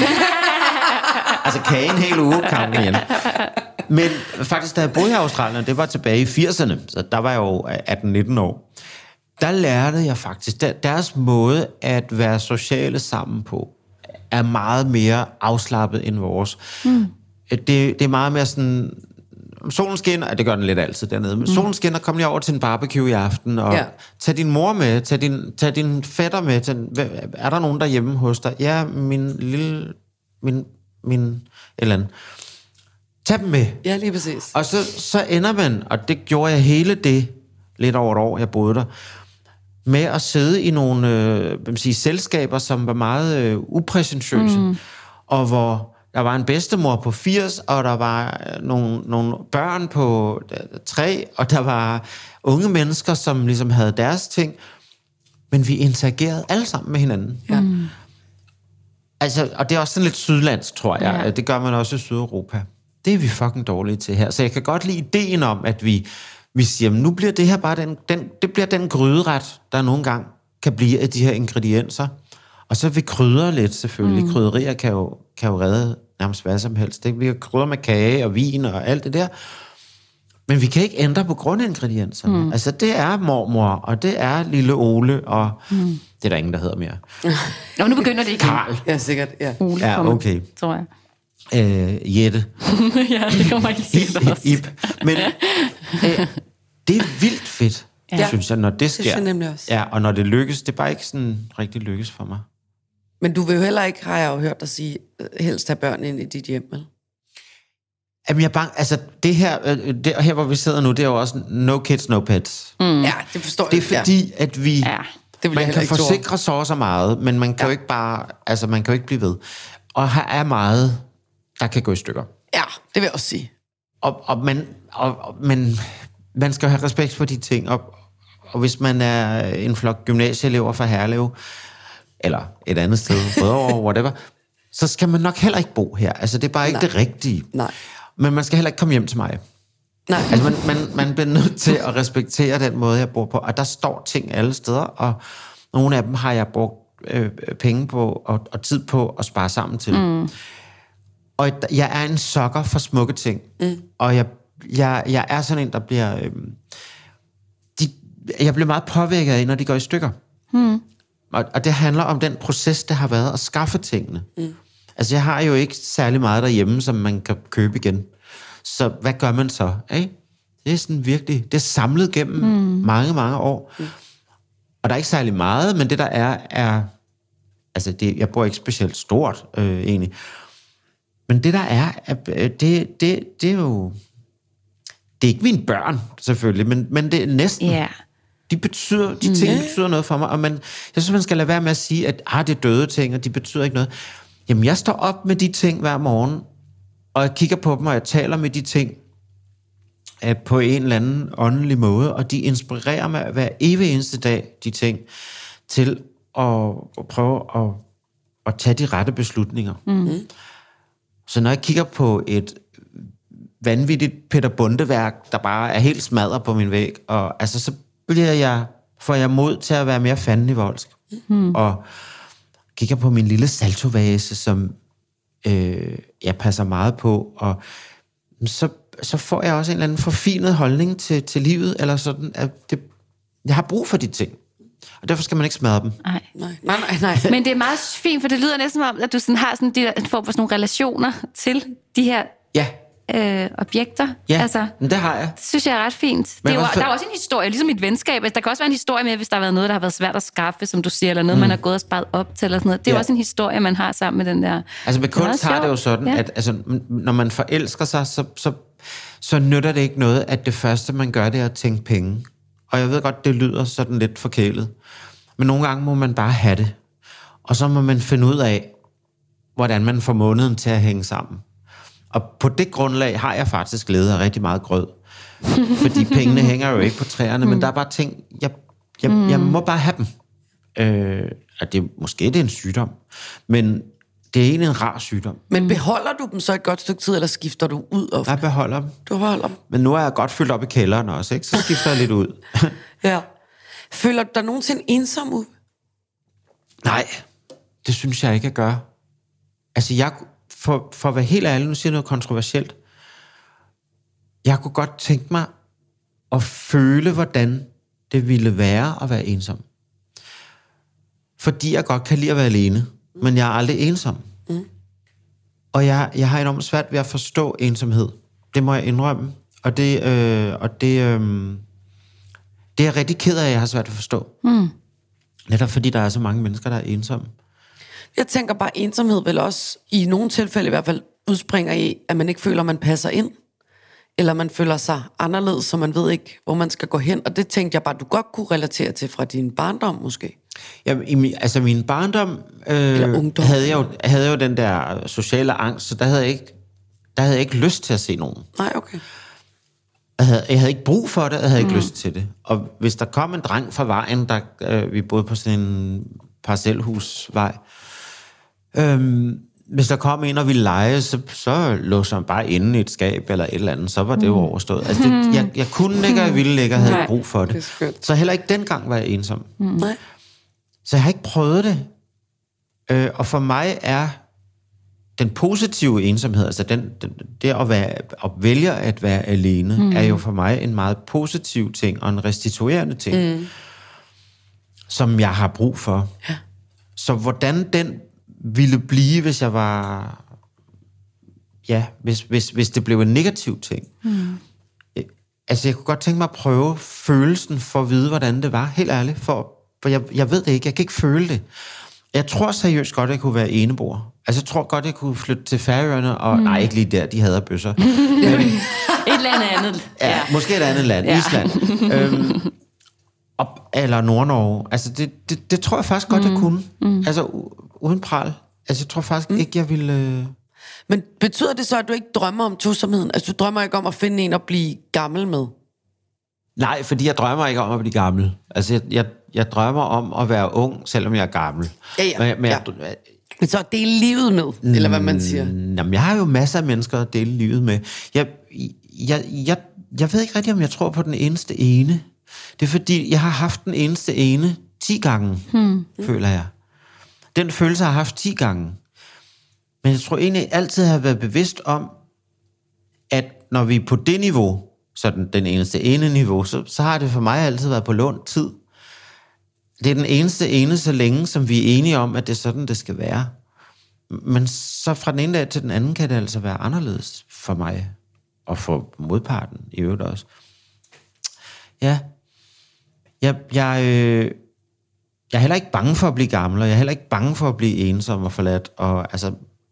Altså kage en hel uge, kan igen. Men faktisk, da jeg boede i Australien, det var tilbage i 80'erne, så der var jeg jo 18-19 år, der lærte jeg faktisk, deres måde at være sociale sammen på, er meget mere afslappet end vores. Det er meget mere sådan, solen skinner, det gør den lidt altid dernede, men solen skinner, kom lige over til en barbecue i aften, og tag din mor med, tag din fætter med, er der nogen derhjemme hos dig? Ja, min eller andet. Tag dem med.
Ja, lige præcis.
Og så ender man, og det gjorde jeg hele det, lidt over et år, jeg boede der, med at sidde i nogle selskaber, som var meget upræsentiøse, og hvor der var en bedstemor på 80, og der var nogle børn på 3, og der var unge mennesker, som ligesom havde deres ting, men vi interagerede alle sammen med hinanden. Ja. Altså, og det er også sådan lidt sydlandsk, tror jeg. Ja. Det gør man også i Sydeuropa. Det er vi fucking dårlige til her. Så jeg kan godt lide ideen om, at vi siger, nu bliver det her bare det bliver den gryderet, der nogle gange kan blive af de her ingredienser. Og så vi krydre lidt, selvfølgelig. Krydderier kan jo redde nærmest hvad som helst. Vi kan krydre med kage og vin og alt det der. Men vi kan ikke ændre på grundingredienserne. Altså, det er mormor, og det er lille Ole, og Det er der ingen, der hedder mere.
Nå, nu begynder det igen.
Karl.
Ja, sikkert, ja.
Ja, okay.
Tror jeg.
Jette.
Ja, det kommer ikke sikkert også.
Ip. Men det er vildt fedt, synes jeg, når det sker.
Det synes jeg nemlig også.
Ja, og når det lykkes, det er bare ikke sådan rigtig lykkes for mig.
Men du vil jo heller ikke, har jeg jo hørt dig sige, helst have børn ind i dit hjem, vel?
Jamen, jeg er bange, altså det her, hvor vi sidder nu, det er jo også no kids, no pets.
Ja, det forstår jeg.
Det er fordi, at vi...
Ja.
Man kan forsikre så meget, men man kan jo ikke bare... Altså, man kan jo ikke blive ved. Og her er meget, der kan gå i stykker.
Ja, det vil jeg også sige.
Men man skal jo have respekt for de ting. Og hvis man er en flok gymnasieelever fra Herlev, eller et andet sted, Rødovre, whatever, så skal man nok heller ikke bo her. Altså, det er bare ikke det rigtige.
Nej.
Men man skal heller ikke komme hjem til mig.
Nej.
Altså, man bliver nødt til at respektere den måde, jeg bor på. Og der står ting alle steder, og nogle af dem har jeg brugt penge på og tid på at spare sammen til. Og jeg er en sokker for smukke ting. Og jeg er sådan en, der bliver... jeg bliver meget påvirket af, når de går i stykker. Og det handler om den proces, der har været at skaffe tingene. Altså, jeg har jo ikke særlig meget derhjemme, som man kan købe igen. Så hvad gør man så? Ikke? Det er sådan virkelig... Det er samlet gennem mange, mange år. Og der er ikke særlig meget, men det der er altså, jeg bor ikke specielt stort, egentlig. Men det der er det er jo... Det er ikke mine børn, selvfølgelig, men det er næsten...
Yeah.
De ting betyder noget for mig, og jeg synes, man skal lade være med at sige, at det er døde ting, og de betyder ikke noget. Jamen, jeg står op med de ting hver morgen, og jeg kigger på dem, og jeg taler med de ting på en eller anden åndelig måde, og de inspirerer mig hver evig eneste dag, de ting, til at prøve at tage de rette beslutninger. Så når jeg kigger på et vanvittigt Peter Bonde-værk, der bare er helt smadret på min væg, og altså, så får jeg mod til at være mere fandenivoldsk. Og kigger på min lille saltovase, som jeg passer meget på, og så får jeg også en eller anden forfinet holdning til livet, eller sådan, at jeg har brug for de ting. Og derfor skal man ikke smadre dem.
Nej. Men det er meget fint, for det lyder næsten som om, at du sådan har sådan en form for sådan nogle relationer til de her objekter.
Ja,
altså,
det har jeg.
Det synes jeg er ret fint. Der er også en historie, ligesom et venskab. Der kan også være en historie med, hvis der har været noget, der har været svært at skaffe, som du siger, eller noget, man har gået og sparet op til, eller sådan noget. Det er jo også en historie, man har sammen med den der...
Altså med kunst har det jo sådan, at altså, når man forelsker sig, så nytter det ikke noget, at det første, man gør, det er at tænke penge. Og jeg ved godt, det lyder sådan lidt forkælet. Men nogle gange må man bare have det. Og så må man finde ud af, hvordan man får måneden til at hænge sammen. Og på det grundlag har jeg faktisk ledet af rigtig meget grød. Fordi pengene hænger jo ikke på træerne, men der er bare ting, jeg må bare have dem. Måske det er en sygdom, men det er egentlig en rar sygdom.
Men beholder du dem så et godt stykke tid, eller skifter du ud ofte?
Jeg beholder dem.
Du beholder dem.
Men nu er jeg godt fyldt op i kælderen også, ikke? Så skifter jeg lidt ud.
Ja. Føler du dig nogensinde ensom ud?
Nej, det synes jeg ikke, jeg gør. Altså, for at være helt ærlig, nu siger jeg noget kontroversielt. Jeg kunne godt tænke mig at føle, hvordan det ville være at være ensom. Fordi jeg godt kan lide at være alene, men jeg er aldrig ensom. Og jeg har enormt svært ved at forstå ensomhed. Det må jeg indrømme. Og det er jeg rigtig ked af, at jeg har svært ved at forstå. Netop fordi der er så mange mennesker, der er ensomme.
Jeg tænker bare, ensomhed vel også, i nogle tilfælde i hvert fald, udspringer i, at man ikke føler, man passer ind. Eller man føler sig anderledes, så man ved ikke, hvor man skal gå hen. Og det tænkte jeg bare, du godt kunne relatere til fra din barndom måske.
Jamen, altså min barndom havde jo den der sociale angst, så der havde jeg ikke lyst til at se nogen.
Nej, okay.
Jeg havde ikke brug for det, jeg havde ikke lyst til det. Og hvis der kom en dreng fra vejen, vi boede på sådan en parcelhusvej, hvis der kom en og ville lege, så låste han bare inde i et skab eller et eller andet, så var det jo overstået. Altså jeg kunne ikke, og jeg ville ikke, og havde brug for det. Så heller ikke dengang var jeg ensom.
Nej.
Så jeg har ikke prøvet det. Og for mig er den positive ensomhed, altså det at vælge at være alene, er jo for mig en meget positiv ting, og en restituerende ting. som jeg har brug for. Ja. Så hvordan den ville blive, hvis jeg var... Ja, hvis det blev en negativ ting. Altså, jeg kunne godt tænke mig at prøve følelsen for at vide, hvordan det var. Helt ærligt, for jeg ved det ikke. Jeg kan ikke føle det. Jeg tror seriøst godt, at jeg kunne være eneboer. Altså, jeg tror godt, jeg kunne flytte til Færøerne, og nej, ikke lige der, de hader bøsser.
Et eller andet.
Ja, måske et andet land, Island. Eller Nord-Norge. Altså, det tror jeg faktisk godt, jeg kunne. Altså, uden pral. Altså, jeg tror faktisk ikke, jeg ville...
Men betyder det så, at du ikke drømmer om tosomheden? Altså, du drømmer ikke om at finde en at blive gammel med?
Nej, fordi jeg drømmer ikke om at blive gammel. Altså, jeg drømmer om at være ung, selvom jeg er gammel.
Ja. Men så dele livet med, eller hvad man siger?
Jamen, jeg har jo masser af mennesker at dele livet med. Jeg ved ikke rigtig, om jeg tror på den eneste ene. Det er fordi, jeg har haft den eneste ene 10 gange, føler jeg. Den følelse har jeg haft 10 gange. Men jeg tror egentlig altid, jeg har været bevidst om, at når vi er på det niveau, så den eneste ene niveau, så har det for mig altid været på lånt tid. Det er den eneste ene så længe, som vi er enige om, at det er sådan, det skal være. Men så fra den ene dag til den anden, kan det altså være anderledes for mig, og for modparten i øvrigt også. Ja. Jeg er heller ikke bange for at blive gammel, og jeg er heller ikke bange for at blive ensom og forladt. Og altså,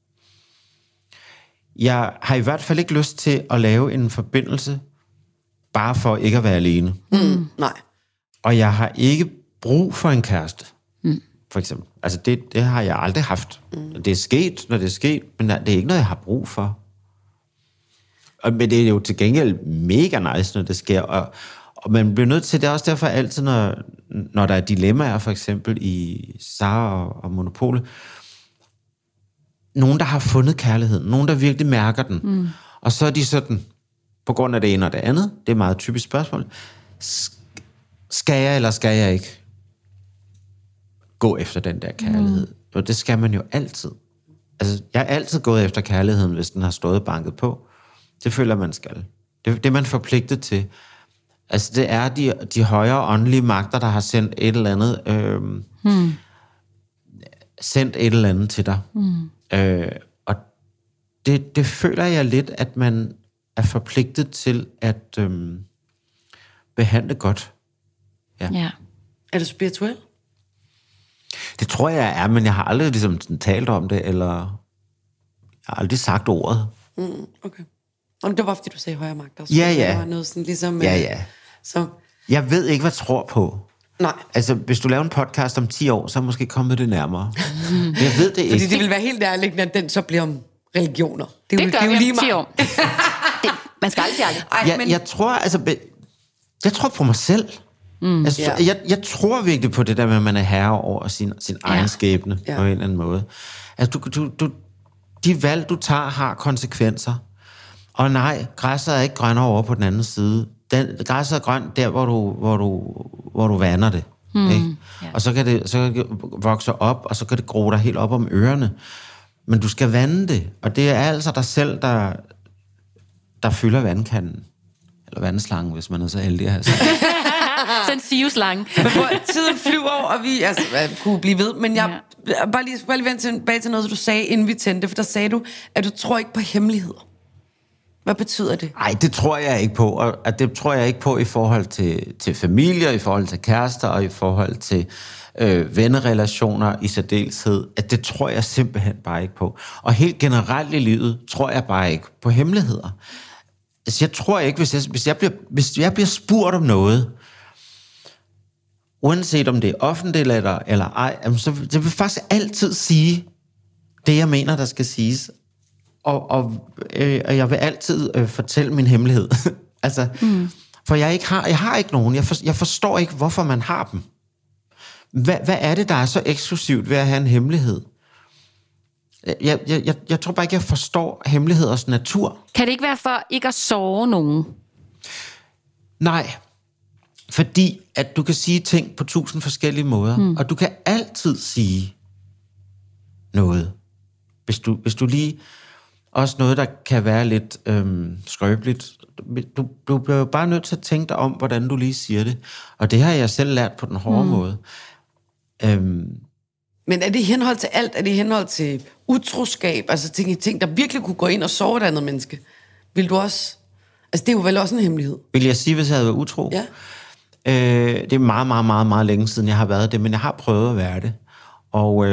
jeg har i hvert fald ikke lyst til at lave en forbindelse, bare for ikke at være alene.
Nej.
Og jeg har ikke brug for en kæreste, for eksempel. Altså, det har jeg aldrig haft. Det er sket, når det er sket, men det er ikke noget, jeg har brug for. Men det er jo til gengæld mega nice, når det sker. Og man bliver nødt til, det er også derfor altid, når der er dilemmaer, for eksempel i Sara og Monopolet, nogen, der har fundet kærligheden, nogen, der virkelig mærker den, og så er de sådan, på grund af det ene og det andet, det er et meget typisk spørgsmål, skal jeg eller skal jeg ikke gå efter den der kærlighed? Og det skal man jo altid. Altså, jeg har altid gået efter kærligheden, hvis den har stået banket på. Det føler man skal. Det er man forpligtet til. Altså, det er de højere åndelige magter, der har sendt et eller andet, sendt et eller andet til dig. Og det føler jeg lidt, at man er forpligtet til at behandle godt. Ja.
Er du spirituel?
Det tror jeg er, men jeg har aldrig ligesom talt om det, eller jeg har aldrig sagt ordet.
Okay. Og det var fordi du sagde højere magter.
Ja.
Det var noget sådan ligesom...
Ja.
Så...
Jeg ved ikke, hvad jeg tror på.
Nej.
Altså, hvis du laver en podcast om 10 år, så er måske kommet det nærmere. Jeg ved det ikke.
Fordi det vil være helt nærliggende, at den så bliver om religioner.
Det gør vi om 10 år. Man skal aldrig.
Jeg tror på mig selv. Jeg tror virkelig på det der med, at man er herre over sin egen skæbne på en eller anden måde. Altså, de valg, du tager, har konsekvenser. Og nej, græsset er ikke grønnere over på den anden side. Græsset er grønt der, hvor du vander det. Ikke? Ja. Og så kan det vokse op, og så kan det gro dig helt op om ørerne. Men du skal vande det. Og det er altså dig selv, der fylder vandkanden. Eller vandslangen, hvis man er så heldig at have sagt.
Sådan sivslange.
Tiden flyver, og vi kunne blive ved. Men jeg bare lige vende tilbage til noget, du sagde, inden vi tændte. For der sagde du, at du tror ikke på hemmeligheder. Hvad betyder det?
Nej, det tror jeg ikke på. Og det tror jeg ikke på i forhold til familier, i forhold til kærester og i forhold til vennerelationer i særdeleshed. At det tror jeg simpelthen bare ikke på. Og helt generelt i livet tror jeg bare ikke på hemmeligheder. Altså, jeg tror ikke, hvis jeg bliver spurgt om noget, uanset om det er offentligt eller ej, så jeg vil faktisk altid sige det, jeg mener, der skal siges. Og jeg vil altid fortælle min hemmelighed. Altså, for jeg har ikke nogen. Jeg forstår ikke, hvorfor man har dem. Hvad er det, der er så eksklusivt ved at have en hemmelighed? Jeg tror bare ikke, jeg forstår hemmeligheders natur.
Kan det ikke være for ikke at såre nogen? Nej.
Fordi at du kan sige ting på 1000 forskellige måder, og du kan altid sige noget. Hvis du lige... Også noget, der kan være lidt skrøbeligt. Du bliver jo bare nødt til at tænke dig om, hvordan du lige siger det. Og det har jeg selv lært på den hårde måde.
Men er det i henhold til alt? Er det i henhold til utroskab? Altså ting, der virkelig kunne gå ind og sove et andet menneske? Vil du også... Altså, det er jo vel også en hemmelighed.
Vil jeg sige, hvis jeg havde været utro?
Ja.
Det er meget, meget, meget, meget længe siden, jeg har været det, men jeg har prøvet at være det. Og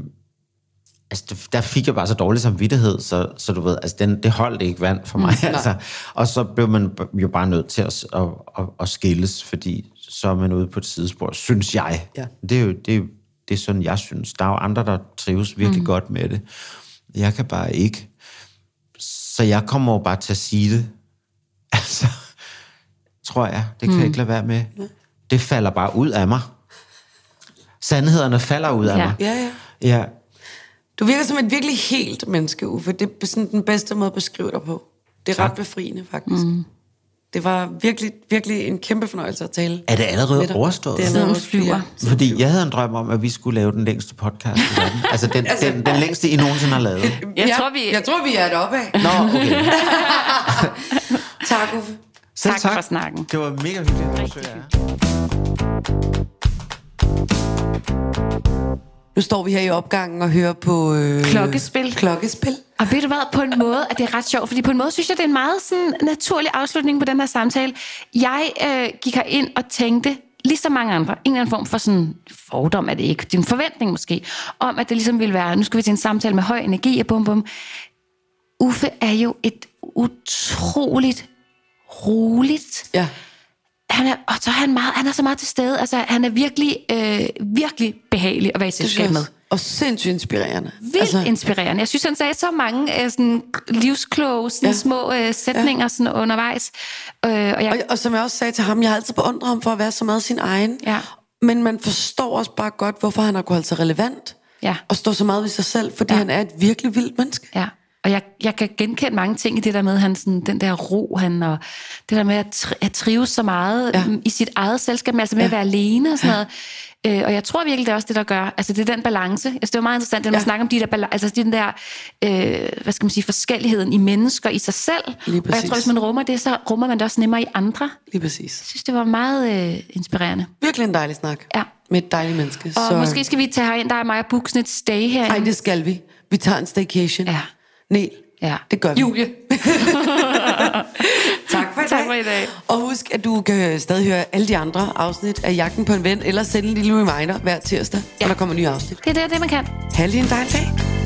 der fik jeg bare så dårlig samvittighed, så du ved, altså det holdt ikke vand for mig. Altså. Og så blev man jo bare nødt til at skilles, fordi så er man ude på et sidespor, synes jeg. Ja. Det er sådan, jeg synes. Der er jo andre, der trives virkelig godt med det. Jeg kan bare ikke. Så jeg kommer jo bare til at sige det. Altså, tror jeg. Det kan jeg ikke lade være med. Det falder bare ud af mig. Sandhederne falder ud af mig. Ja.
Du virker som et virkelig helt menneske, Uffe. Det er sådan den bedste måde at beskrive dig på. Det er ret befriende, faktisk. Det var virkelig, virkelig en kæmpe fornøjelse at tale.
Er det allerede overstået?
Det er allerede flyver.
Fordi jeg havde en drøm om, at vi skulle lave den længste podcast i verden. Altså den længste, I nogensinde har lavet.
Jeg tror, vi er deroppe af.
Nå, okay.
Tak, Uffe.
Tak for snakken.
Det var mega hyggeligt at besøge jer.
Nu står vi her i opgangen og hører på... Klokkespil.
Og ved du hvad, på en måde, at det er ret sjovt, fordi på en måde synes jeg, det er en meget sådan naturlig afslutning på den her samtale. Jeg gik herind og tænkte, ligesom mange andre, en eller anden form for sådan fordom er det ikke, det er en forventning måske, om at det ligesom ville være, nu skal vi til en samtale med høj energi og bum bum. Uffe er jo et utroligt roligt...
Ja.
Han er så meget til stede. Altså, han er virkelig, virkelig behagelig at være i selskab med.
Og sindssygt inspirerende.
Vildt inspirerende. Jeg synes, han sagde så mange sådan, livskloge, sådan, små sætninger sådan, undervejs.
Og som jeg også sagde til ham, jeg har altid beundret ham for at være så meget sin egen.
Ja.
Men man forstår også bare godt, hvorfor han har kunnet holde sig relevant.
Ja.
Og stå så meget ved sig selv, fordi han er et virkelig vildt menneske.
Ja. Og jeg kan genkende mange ting i det der med, han sådan, den der ro, og det der med at trives så meget i sit eget selskab, altså med at være alene og sådan noget. Og jeg tror virkelig, det er også det, der gør, altså det er den balance. Altså det er jo meget interessant, at man snakker om de der altså den der, hvad skal man sige, forskelligheden i mennesker i sig selv. Og jeg tror, hvis man rummer det, så rummer man det også nemmere i andre.
Lige præcis.
Jeg synes, det var meget inspirerende.
Virkelig en dejlig snak.
Ja.
Med et dejligt menneske.
Og måske skal vi tage herind, der er mig og booke sådan et stay her.
Nej, det skal vi. Vi tager en staycation.
Ja.
Niel, det gør vi.
Julie.
Tak for i dag. Og husk, at du kan stadig høre alle de andre afsnit af Jagten på en ven, eller sende en lille reminder hver tirsdag, når der kommer nye afsnit.
Det er det, man kan.
Ha' lige en dejlig dag.